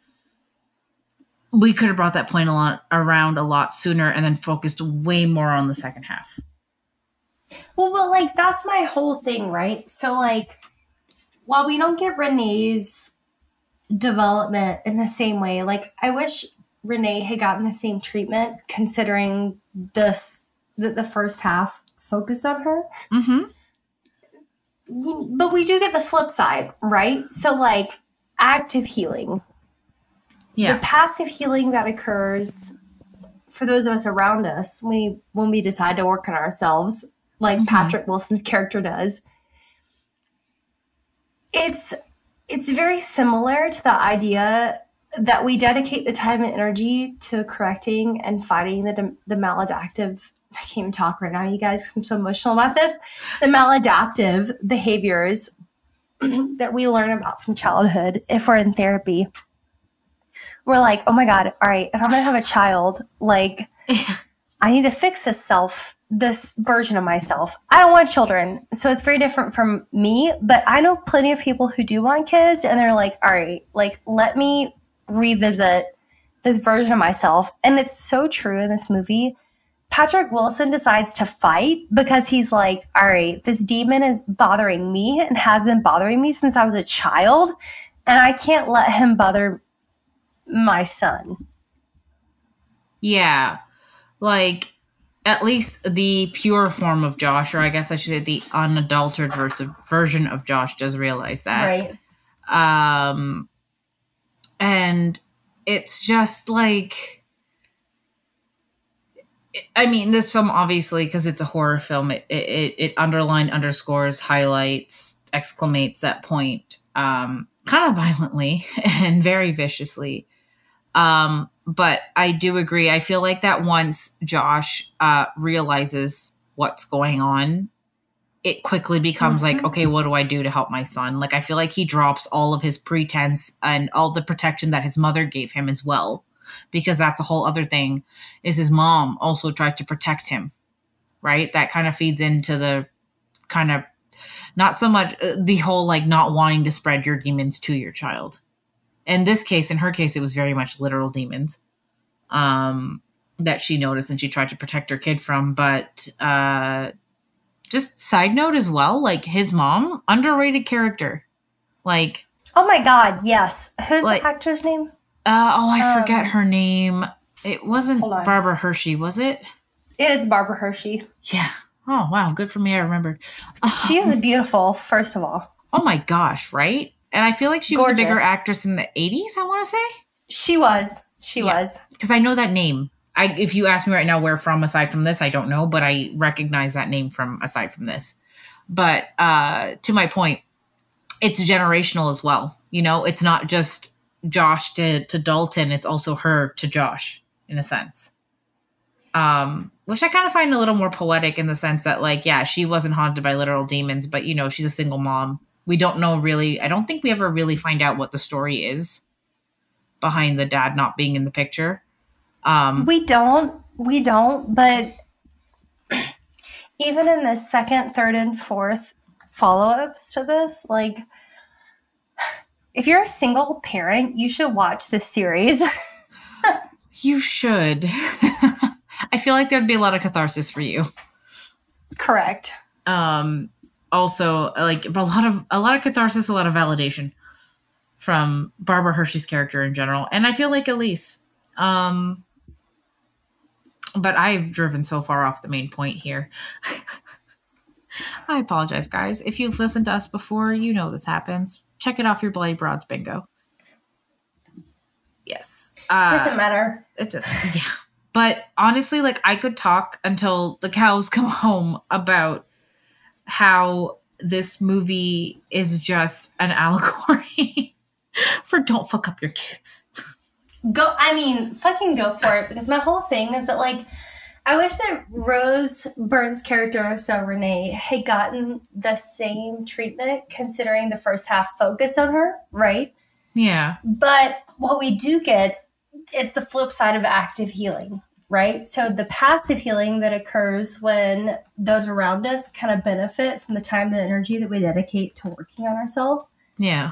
A: we could have brought that point around a lot sooner and then focused way more on the second half.
B: Well, but like, that's my whole thing, right? So like, while we don't get Renee's development in the same way, like, I wish Renee had gotten the same treatment, considering the first half focused on her.
A: Mm-hmm.
B: But we do get the flip side, right? So like, active healing.
A: Yeah.
B: The passive healing that occurs for those of us around us when we decide to work on ourselves, like Patrick Wilson's character does. It's very similar to the idea that we dedicate the time and energy to correcting and fighting the maladaptive. I can't even talk right now, you guys, because I'm so emotional about this. The maladaptive behaviors that we learn about from childhood if we're in therapy. We're like, oh my God, all right, if I'm going to have a child, like, I need to fix this version of myself. I don't want children. So it's very different from me, but I know plenty of people who do want kids, and they're like, all right, like, let me revisit this version of myself. And it's so true in this movie. Patrick Wilson decides to fight because he's like, all right, this demon is bothering me and has been bothering me since I was a child, and I can't let him bother my son.
A: Yeah. Like, at least the pure form of Josh, or I guess I should say the unadulterated version of Josh, does realize that.
B: Right.
A: And it's just like, I mean, this film, obviously, because it's a horror film, it underscores, highlights, exclamates that point, kind of violently and very viciously. But I do agree. I feel like that once Josh realizes what's going on, it quickly becomes like, okay, what do I do to help my son? Like, I feel like he drops all of his pretense and all the protection that his mother gave him as well, because that's a whole other thing, is his mom also tried to protect him, right? That kind of feeds into the kind of, not so much the whole like not wanting to spread your demons to your child. In this case, in her case, it was very much literal demons that she noticed and she tried to protect her kid from. But just side note as well, like his mom, underrated character. Like,
B: oh my God, yes. Who's
A: like,
B: the actor's name?
A: I forget her name. It wasn't Barbara Hershey, was it?
B: It is Barbara Hershey.
A: Yeah. Oh, wow. Good for me. I remembered.
B: She's beautiful, first of all.
A: Oh my gosh, right? And I feel like she was a bigger actress in the 80s, I want to say.
B: She was. She was.
A: Because I know that name. If you ask me right now where from aside from this, I don't know, but I recognize that name from aside from this. But to my point, it's generational as well. You know, it's not just Josh to Dalton. It's also her to Josh, in a sense. Which I kind of find a little more poetic in the sense that, like, yeah, she wasn't haunted by literal demons, but, you know, she's a single mom. We don't know really, I don't think we ever really find out what the story is behind the dad not being in the picture.
B: We don't, but even in the second, third, and fourth follow-ups to this, like, if you're a single parent, you should watch this series.
A: You should. I feel like there'd be a lot of catharsis for you.
B: Correct.
A: Also, like, a lot of catharsis, a lot of validation from Barbara Hershey's character in general, and I feel like Elise. But I've driven so far off the main point here. I apologize, guys. If you've listened to us before, you know this happens. Check it off your Bloody Broads bingo. Yes.
B: Doesn't matter.
A: It doesn't. Yeah. But honestly, like, I could talk until the cows come home about how this movie is just an allegory for don't fuck up your kids.
B: Fucking go for it, because my whole thing is that, like, I wish that Rose Byrne's character, so Renee, had gotten the same treatment, considering the first half focused on her, right?
A: Yeah.
B: But what we do get is the flip side of active healing. right? So the passive healing that occurs when those around us kind of benefit from the time and energy that we dedicate to working on ourselves.
A: Yeah.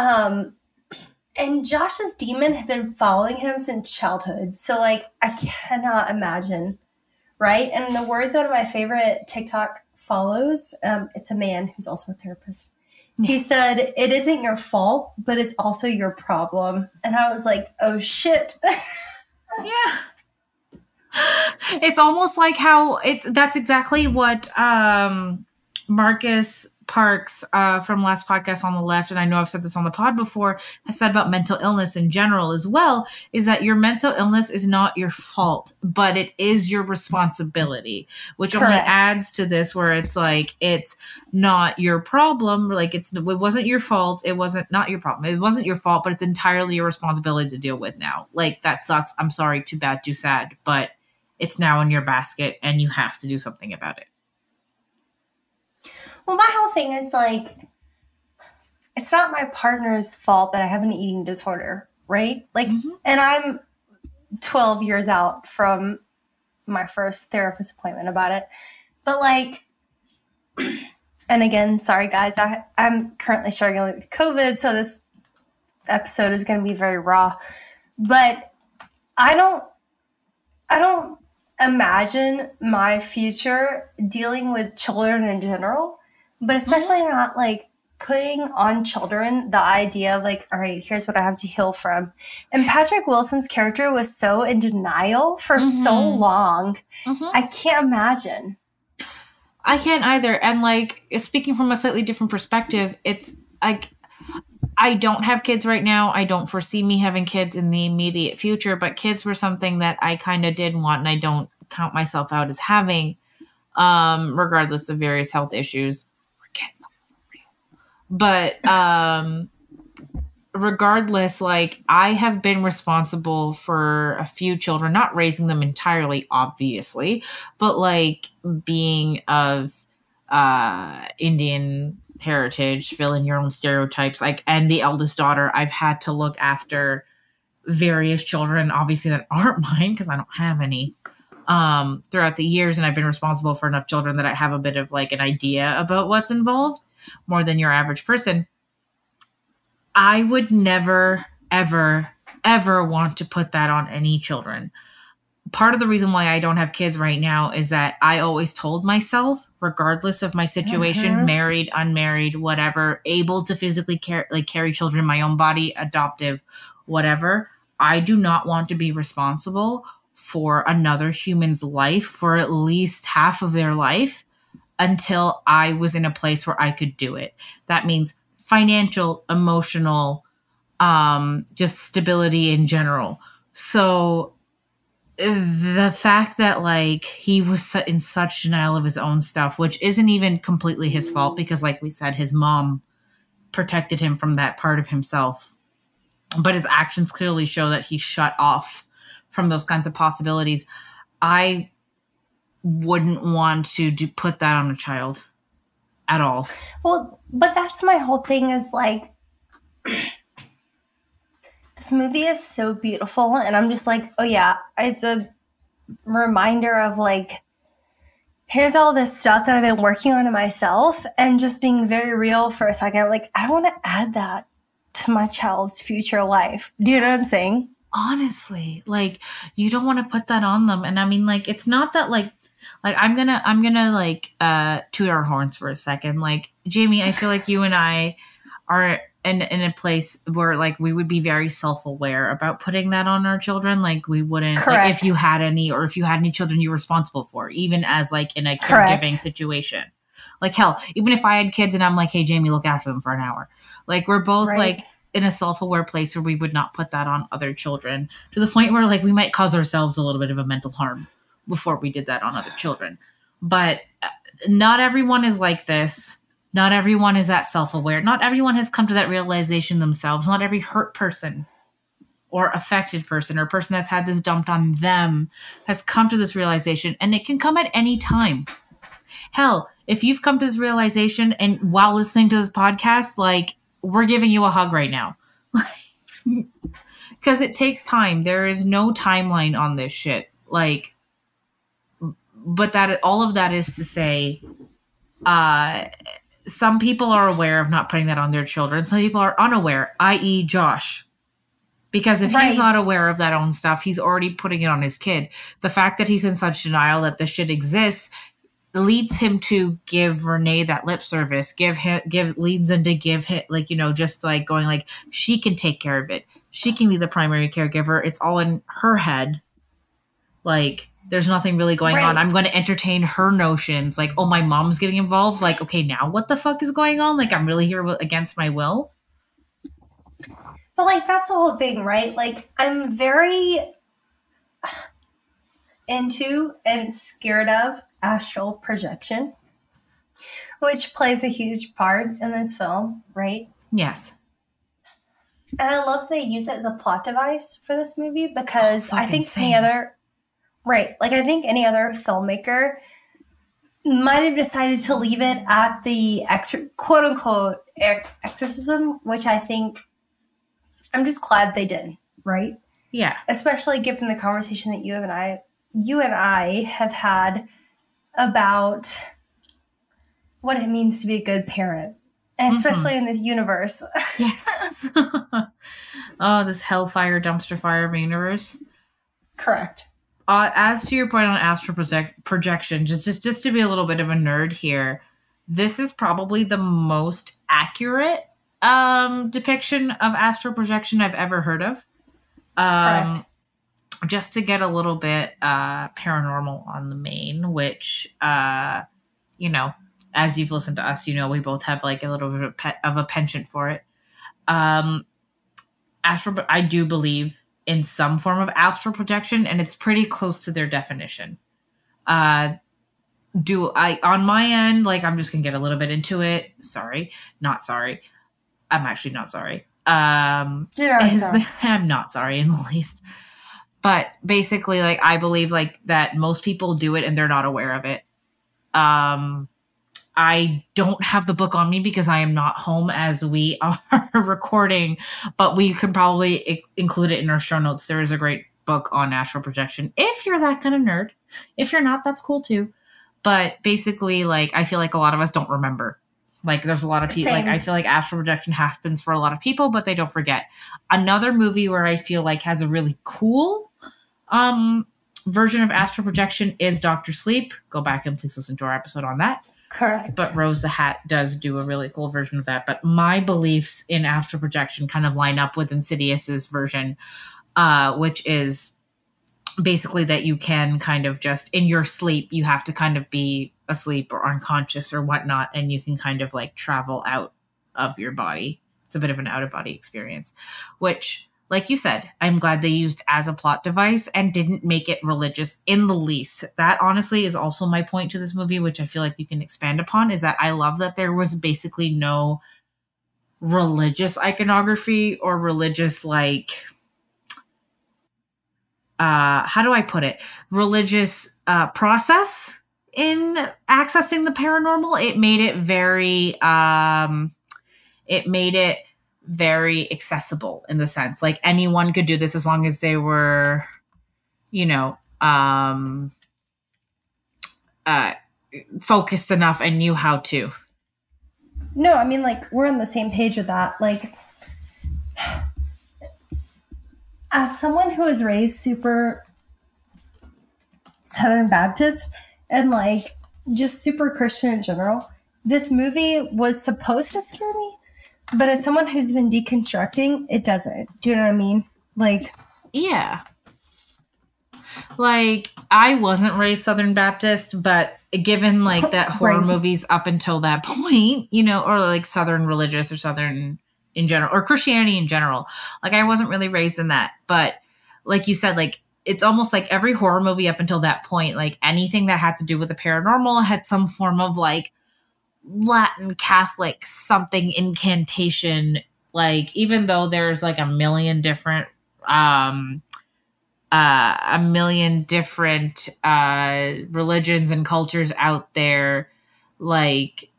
B: And Josh's demon had been following him since childhood. So, like, I cannot imagine, right? And in the words of one of my favorite TikTok follows, it's a man who's also a therapist. Yeah. He said, "It isn't your fault, but it's also your problem." And I was like, oh, shit.
A: Yeah. It's almost like how that's exactly what Marcus Parks from last podcast on the left, and I know I've said this on the pod before, has said about mental illness in general as well, is that your mental illness is not your fault, but it is your responsibility, which Correct. Only adds to this where it's like, it's not your problem. Like it wasn't your fault. It wasn't not your problem. It wasn't your fault, but it's entirely your responsibility to deal with now. Like that sucks. I'm sorry. Too bad. Too sad. But it's now in your basket and you have to do something about it.
B: Well, my whole thing is like, it's not my partner's fault that I have an eating disorder, right? Like, and I'm 12 years out from my first therapist appointment about it. But like, and again, sorry guys, I'm currently struggling with COVID, so this episode is going to be very raw. But I don't imagine my future dealing with children in general. But especially not like putting on children the idea of like, all right, here's what I have to heal from. And Patrick Wilson's character was so in denial for so long. I can't imagine.
A: I can't either. And like speaking from a slightly different perspective, it's like I don't have kids right now. I don't foresee me having kids in the immediate future, but kids were something that I kind of did want and I don't count myself out as having, regardless of various health issues. But regardless, like I have been responsible for a few children, not raising them entirely, obviously, but like being of Indian heritage, fill in your own stereotypes, like, and the eldest daughter, I've had to look after various children, obviously that aren't mine because I don't have any throughout the years. And I've been responsible for enough children that I have a bit of like an idea about what's involved. More than your average person. I would never, ever, ever want to put that on any children. Part of the reason why I don't have kids right now is that I always told myself, regardless of my situation, married, unmarried, whatever, able to physically carry children in my own body, adoptive, whatever, I do not want to be responsible for another human's life for at least half of their life. Until I was in a place where I could do it. That means financial, emotional, just stability in general. So the fact that like he was in such denial of his own stuff, which isn't even completely his fault because like we said, his mom protected him from that part of himself. But his actions clearly show that he shut off from those kinds of possibilities. I wouldn't want to put that on a child at all.
B: Well, but that's my whole thing is like, this movie is so beautiful. And I'm just like, oh yeah, it's a reminder of like, here's all this stuff that I've been working on in myself and just being very real for a second. Like, I don't want to add that to my child's future life. Do you know what I'm saying?
A: Honestly, like you don't want to put that on them. And I mean, like, it's not that like I'm gonna like toot our horns for a second. Like Jamie, I feel like you and I are in a place where like we would be very self-aware about putting that on our children. Like we wouldn't, like, if you had any, or if you had any children you were responsible for, even as like in a caregiving situation. Like hell, even if I had kids and I'm like, hey Jamie, look after them for an hour. Like we're both like in a self-aware place where we would not put that on other children to the point where like we might cause ourselves a little bit of a mental harm before we did that on other children. But not everyone is like this. Not everyone is that self-aware. Not everyone has come to that realization themselves. Not every hurt person or affected person or person that's had this dumped on them has come to this realization. And it can come at any time. Hell, if you've come to this realization and while listening to this podcast, like we're giving you a hug right now. Because it takes time. There is no timeline on this shit. Like, but that all of that is to say, some people are aware of not putting that on their children. Some people are unaware, i.e. Josh. Because if he's not aware of that own stuff, he's already putting it on his kid. The fact that he's in such denial that this shit exists leads him to give Renee that lip service, leads him to give him, like, you know, just like going like, she can take care of it. She can be the primary caregiver. It's all in her head. Like, there's nothing really going on. I'm going to entertain her notions. Like, oh, my mom's getting involved. Like, okay, now what the fuck is going on? Like, I'm really here against my will.
B: But, like, that's the whole thing, right? Like, I'm very into and scared of astral projection, which plays a huge part in this film, right?
A: Yes.
B: And I love they use it as a plot device for this movie because I think any other filmmaker might have decided to leave it at the quote unquote exorcism, which I think I'm just glad they did, right?
A: Yeah.
B: Especially given the conversation that you and I have had about what it means to be a good parent, especially in this universe.
A: Yes. Oh, this hellfire, dumpster fire of a universe.
B: Correct.
A: As to your point on astral projection, just to be a little bit of a nerd here, this is probably the most accurate depiction of astral projection I've ever heard of.
B: Correct.
A: Just to get a little bit paranormal on the main, which, you know, as you've listened to us, you know, we both have like a little bit of a penchant for it. I do believe in some form of astral projection, and it's pretty close to their definition. On my end, like, I'm just gonna get a little bit into it. Not sorry. I'm actually not sorry. I'm not sorry in the least. But basically, like, I believe like that most people do it and they're not aware of it. I don't have the book on me because I am not home as we are recording, but we could probably include it in our show notes. There is a great book on astral projection if you're that kind of nerd. If you're not, that's cool too. But basically, like, I feel like a lot of us don't remember. Like, there's a lot of people, like, I feel like astral projection happens for a lot of people, but they don't forget. Another movie where I feel like has a really cool version of astral projection is Dr. Sleep. Go back and please listen to our episode on that.
B: Correct.
A: But Rose the Hat does do a really cool version of that. But my beliefs in astral projection kind of line up with Insidious's version, which is basically that you can kind of just, in your sleep, you have to kind of be asleep or unconscious or whatnot, and you can kind of like travel out of your body. It's a bit of an out-of-body experience, which, like you said, I'm glad they used as a plot device and didn't make it religious in the least. That honestly is also my point to this movie, which I feel like you can expand upon, is that I love that there was basically no religious iconography or religious, like, how do I put it? Religious process in accessing the paranormal. It made it very accessible in the sense, like, anyone could do this as long as they were, you know, focused enough and knew how to.
B: No, I mean, like, we're on the same page with that. Like, as someone who was raised super Southern Baptist and, like, just super Christian in general, this movie was supposed to scare me, but as someone who's been deconstructing, it doesn't. Do you know what I mean? Like,
A: yeah. Like, I wasn't raised Southern Baptist, but given, like, that horror movies up until that point, you know, or like Southern religious or Southern in general, or Christianity in general, like, I wasn't really raised in that. But like you said, like, it's almost like every horror movie up until that point, like, anything that had to do with the paranormal had some form of, like, Latin Catholic something incantation. Like, even though there's like a million different religions and cultures out there, like,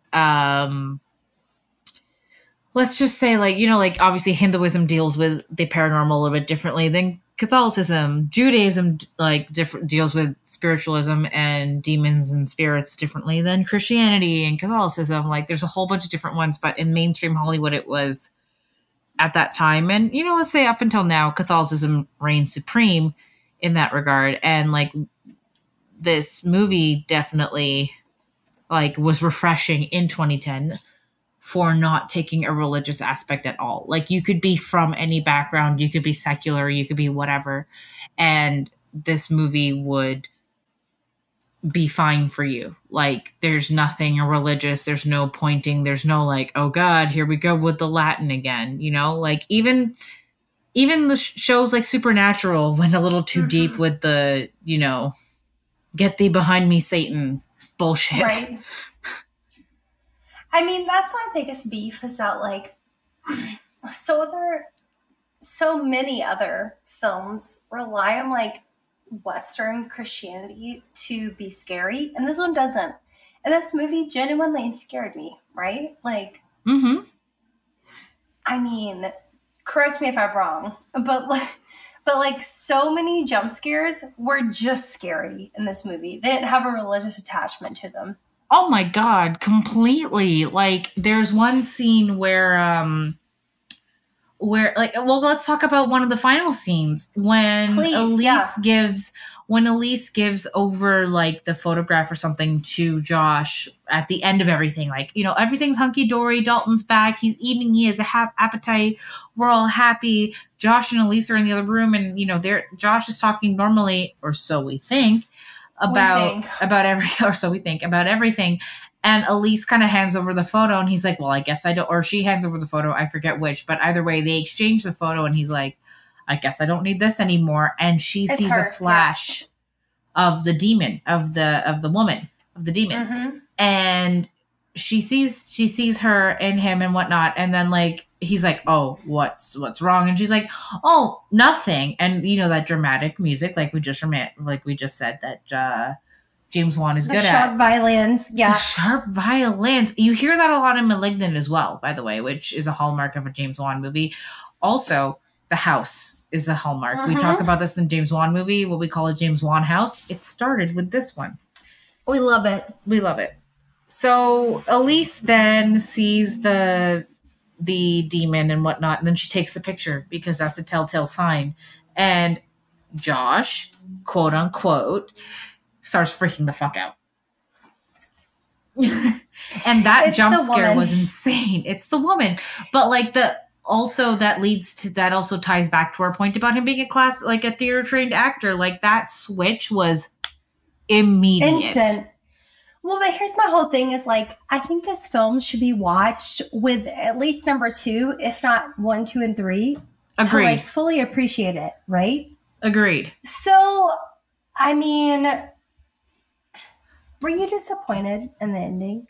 A: let's just say, like, you know, like, obviously Hinduism deals with the paranormal a little bit differently than Catholicism, Judaism, like different deals with spiritualism and demons and spirits differently than Christianity and Catholicism. Like there's a whole bunch of different ones, but in mainstream Hollywood, it was at that time. And, you know, let's say up until now, Catholicism reigns supreme in that regard. And like this movie definitely like was refreshing in 2010 for not taking a religious aspect at all. Like you could be from any background, you could be secular, you could be whatever, and this movie would be fine for you. Like there's nothing religious, there's no pointing, there's no like, oh God, here we go with the Latin again, you know? Like even the shows like Supernatural went a little too deep with the, you know, get thee behind me, Satan bullshit.
B: Right. I mean, that's my biggest beef is that, like, so many other films rely on, like, Western Christianity to be scary, and this one doesn't. And this movie genuinely scared me, right? Like, I mean, correct me if I'm wrong, but like so many jump scares were just scary in this movie. They didn't have a religious attachment to them.
A: Oh my God, completely. Like there's one scene where like, well, let's talk about one of the final scenes when Elise gives over like the photograph or something to Josh at the end of everything. Like, you know, everything's hunky dory. Dalton's back. He's eating. He has a appetite. We're all happy. Josh and Elise are in the other room, and you know, Josh is talking normally, or so we think. About everything. And Elise kind of hands over the photo and he's like, well, I guess I don't, or she hands over the photo. I forget which, but either way, they exchange the photo and he's like, I guess I don't need this anymore. And she sees a flash of the demon, of the woman, of the demon. And she sees her and him and whatnot. And then like, he's like, oh, what's wrong? And she's like, oh, nothing. And you know, that dramatic music, like we just said that James Wan is good at.
B: Sharp violins. Yeah.
A: The sharp violins. You hear that a lot in Malignant as well, by the way, which is a hallmark of a James Wan movie. Also, the house is a hallmark. We talk about this in James Wan movie, what we call a James Wan house. It started with this one.
B: We love it.
A: We love it. So Elise then sees the demon and whatnot, and then she takes the picture because that's a telltale sign. And Josh, quote unquote, starts freaking the fuck out. And that jump scare was insane. It's the woman. But like that also ties back to our point about him being a theater trained actor. Like that switch was immediate.
B: Instant. Well, but here's my whole thing is like, I think this film should be watched with at least number 2, if not 1, 2, and 3.
A: Agreed.
B: To like fully appreciate it, right?
A: Agreed.
B: So, I mean, were you disappointed in the ending?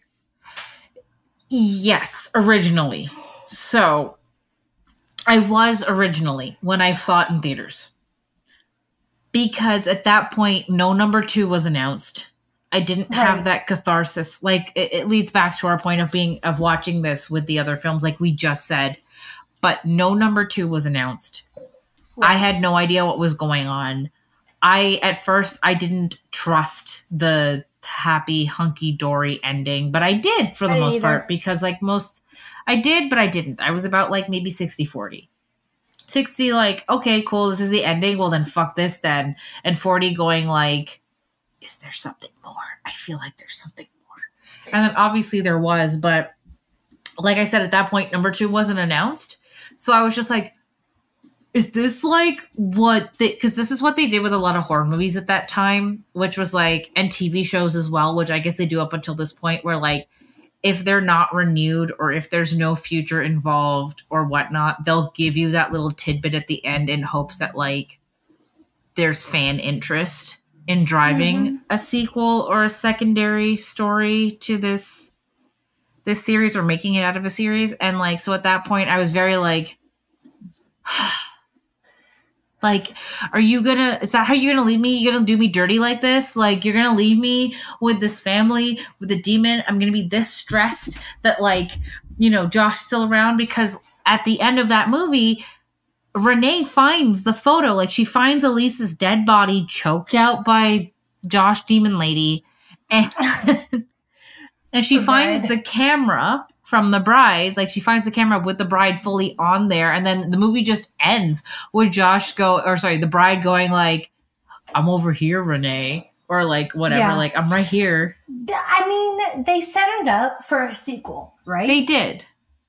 A: Yes, originally. So, I was originally when I saw it in theaters. Because at that point, no number 2 was announced. I didn't have that catharsis. Like it leads back to our point of watching this with the other films, like we just said, but no number 2 was announced. Right. I had no idea what was going on. At first I didn't trust the happy hunky dory ending, but I did for the most part because I did, but I didn't. I was about like maybe 60-40. 60 like, okay, cool. This is the ending. Well then fuck this then. And 40 going like, is there something more? I feel like there's something more. And then obviously there was, but like I said, at that point, number 2 wasn't announced. So I was just like, is this like because this is what they did with a lot of horror movies at that time, which was like, and TV shows as well, which I guess they do up until this point where like, if they're not renewed or if there's no future involved or whatnot, they'll give you that little tidbit at the end in hopes that like there's fan interest in driving a sequel or a secondary story to this series or making it out of a series. And like, so at that point I was very like, like, is that how you're gonna leave me? You're gonna do me dirty like this? Like, you're gonna leave me with this family, with a demon? I'm gonna be this stressed that like, you know, Josh's still around? Because at the end of that movie, Renee finds the photo. Like, she finds Elise's dead body choked out by Josh Demon Lady. And, and she finds the camera from the bride. Like, she finds the camera with the bride fully on there. And then the movie just ends with the bride going like, I'm over here, Renee. Or like, whatever. Like, I'm right here.
B: I mean, they set it up for a sequel, right?
A: They did.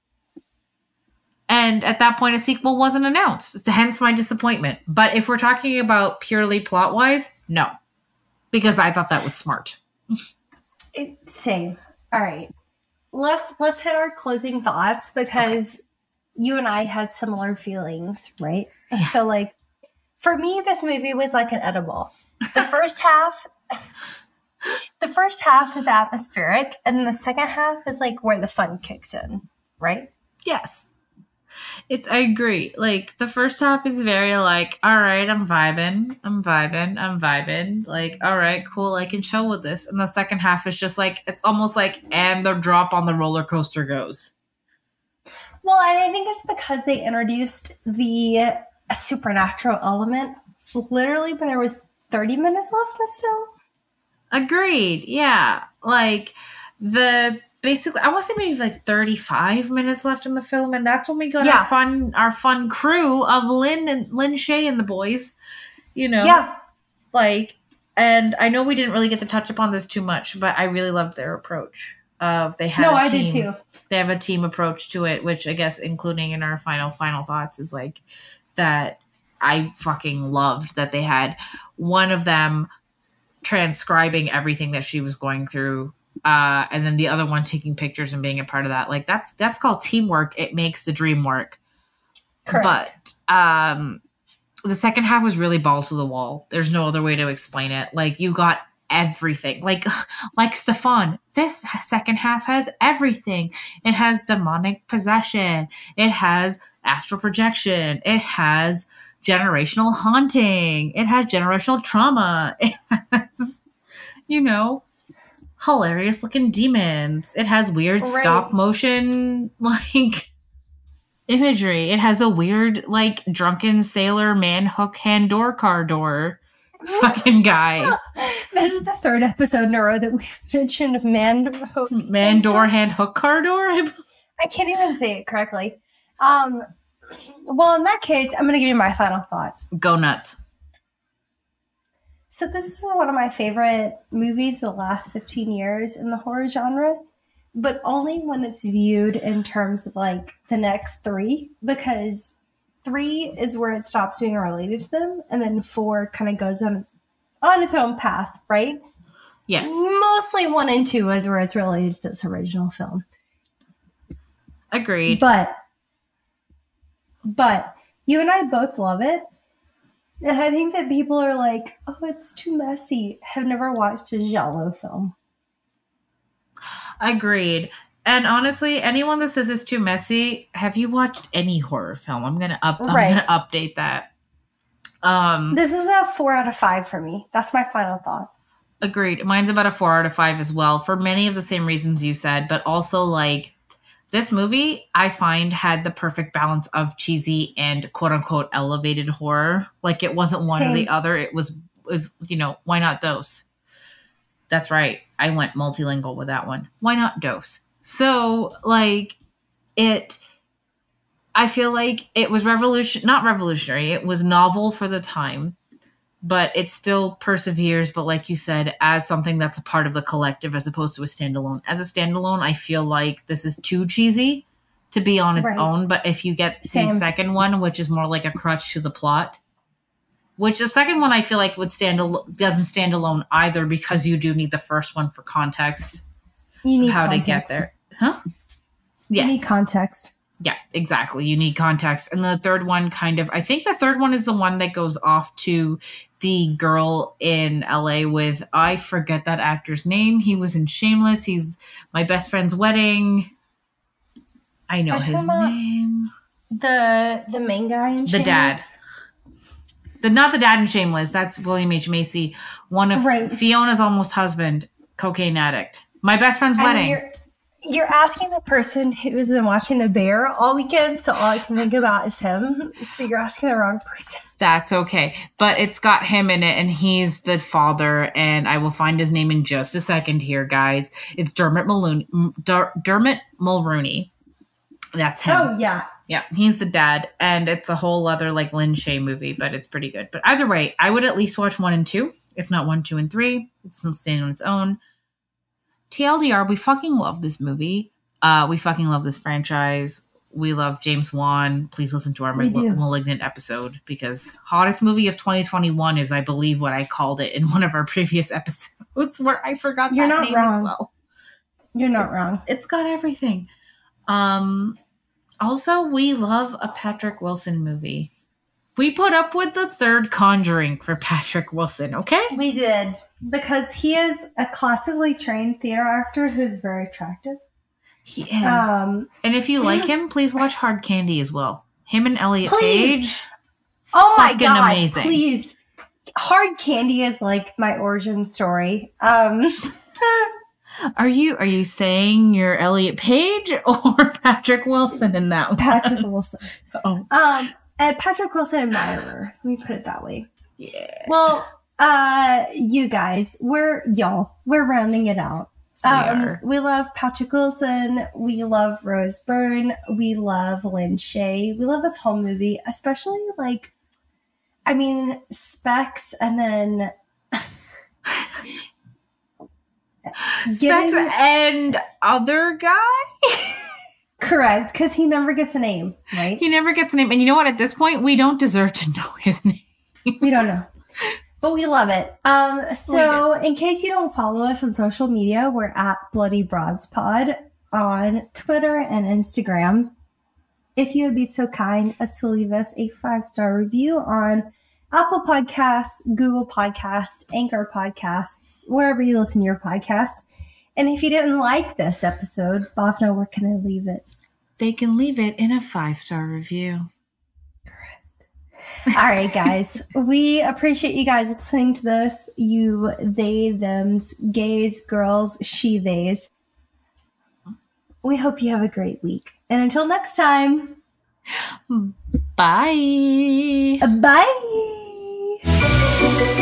A: And at that point, a sequel wasn't announced. Hence my disappointment. But if we're talking about purely plot-wise, no. Because I thought that was smart.
B: Same. All right. Let's hit our closing thoughts because you and I had similar feelings, right?
A: Yes.
B: So, like, for me, this movie was like an edible. The first half... The first half is atmospheric, and then the second half is like where the fun kicks in, right?
A: Yes. I agree. Like, the first half is very like, all right, I'm vibing. Like, all right, cool, I can chill with this. And the second half is just like, it's almost like, and the drop on the roller coaster goes.
B: Well, and I think it's because they introduced the supernatural element literally when there was 30 minutes left in this film.
A: Agreed. Yeah. Like, basically, I want to say maybe like 35 minutes left in the film, and that's when we got our fun crew of Lynn Shay and the boys, you know.
B: Yeah.
A: Like, and I know we didn't really get to touch upon this too much, but I really loved their approach of they had a team.
B: I did too.
A: They have a team approach to it, which I guess including in our final thoughts is like that I fucking loved that they had one of them transcribing everything that she was going through, and then the other one taking pictures and being a part of that. Like, that's called teamwork. It makes the dream work.
B: Correct.
A: But the second half was really balls to the wall. There's no other way to explain it. Like, you got everything. Like Stefan, this second half has everything. It has demonic possession. It has astral projection. It has generational haunting. It has generational trauma. It has, hilarious looking demons. It has weird stop motion, like, imagery. It has a weird, like, drunken sailor man hook hand door car door fucking guy.
B: This is the third episode in a row that we've mentioned man
A: door hand hook car door.
B: I can't even say it correctly. Well, in that case, I'm going to give you my final thoughts.
A: Go nuts.
B: So this is one of my favorite movies the last 15 years in the horror genre, but only when it's viewed in terms of, like, the next three, because 3 is where it stops being related to them, and then 4 kind of goes on its own path, right?
A: Yes.
B: Mostly 1 and 2 is where it's related to this original film.
A: Agreed.
B: But you and I both love it. And I think that people are like, oh, it's too messy. Have never watched a giallo film.
A: Agreed. And honestly, anyone that says it's too messy, have you watched any horror film? I'm gonna update that.
B: This is a 4 out of 5 for me. That's my final thought.
A: Agreed. Mine's about a 4 out of 5 as well, for many of the same reasons you said, but also, like, this movie, I find, had the perfect balance of cheesy and quote-unquote elevated horror. Like, it wasn't one or the other. It was why not dose? That's right. I went multilingual with that one. Why not dose? So, like, I feel like it was not revolutionary. It was novel for the time, but it still perseveres. But like you said, as something that's a part of the collective as opposed to a standalone. As a standalone, I feel like this is too cheesy to be on its own. But if you get the second one, which is more like a crutch to the plot, which the second one I feel like doesn't stand alone either, because you do need the first one for context.
B: You need
A: how
B: context.
A: To get there. Huh? Yes.
B: You need context.
A: Yeah, exactly. You need context. And the third one I think the third one is the one that goes off to the girl in LA with, I forget that actor's name. He was in Shameless. He's my best friend's wedding. I know his name.
B: The main guy in Shameless?
A: The dad. Not the dad in Shameless. That's William H. Macy. One of Fiona's almost husband, cocaine addict. My best friend's wedding.
B: You're asking the person who's been watching The Bear all weekend, so all I can think about is him. So you're asking the wrong person.
A: That's okay. But it's got him in it, and he's the father, and I will find his name in just a second here, guys. It's Dermot Mulroney. That's him.
B: Oh, yeah.
A: Yeah, he's the dad, and it's a whole other, like, Lin Shaye movie, but it's pretty good. But either way, I would at least watch 1 and 2, if not 1, 2, and 3. It's staying on its own. TLDR, we fucking love this movie. We fucking love this franchise. We love James Wan. Please listen to our Malignant episode, because hottest movie of 2021 is, I believe, what I called it in one of our previous episodes, where I forgot
B: You're
A: that
B: not
A: name
B: wrong.
A: as well.
B: You're not wrong.
A: It's got everything. Also, we love a Patrick Wilson movie. We put up with the third Conjuring for Patrick Wilson, okay?
B: We did. Because he is a classically trained theater actor who's very attractive.
A: He is. And if you like him, please watch Hard Candy as well. Him and Elliot Page.
B: Oh my God.
A: Amazing.
B: Please. Hard Candy is like my origin story.
A: Are you saying you're Elliot Page or Patrick Wilson in that one?
B: Patrick Wilson.
A: Oh.
B: And Patrick Wilson admirer. Let me put it that way.
A: Yeah.
B: Well, you guys, we're rounding it out. We love Patrick Wilson. We love Rose Byrne. We love Lin Shaye. We love this whole movie, especially Specs, and then
A: Specs and other guy.
B: Correct, because he never gets a name, right?
A: He never gets a name, and you know what? At this point, we don't deserve to know his name.
B: We don't know. But we love it. So in case you don't follow us on social media, we're at Bloody Broads Pod on Twitter and Instagram. If you would be so kind as to leave us a 5-star review on Apple Podcasts, Google Podcasts, Anchor Podcasts, wherever you listen to your podcasts. And if you didn't like this episode, Bhavna, where can they leave it?
A: They can leave it in a 5-star review.
B: All right, guys. We appreciate you guys listening to this. You, they, thems, gays, girls, she, theys. We hope you have a great week. And until next time.
A: Bye.
B: Bye.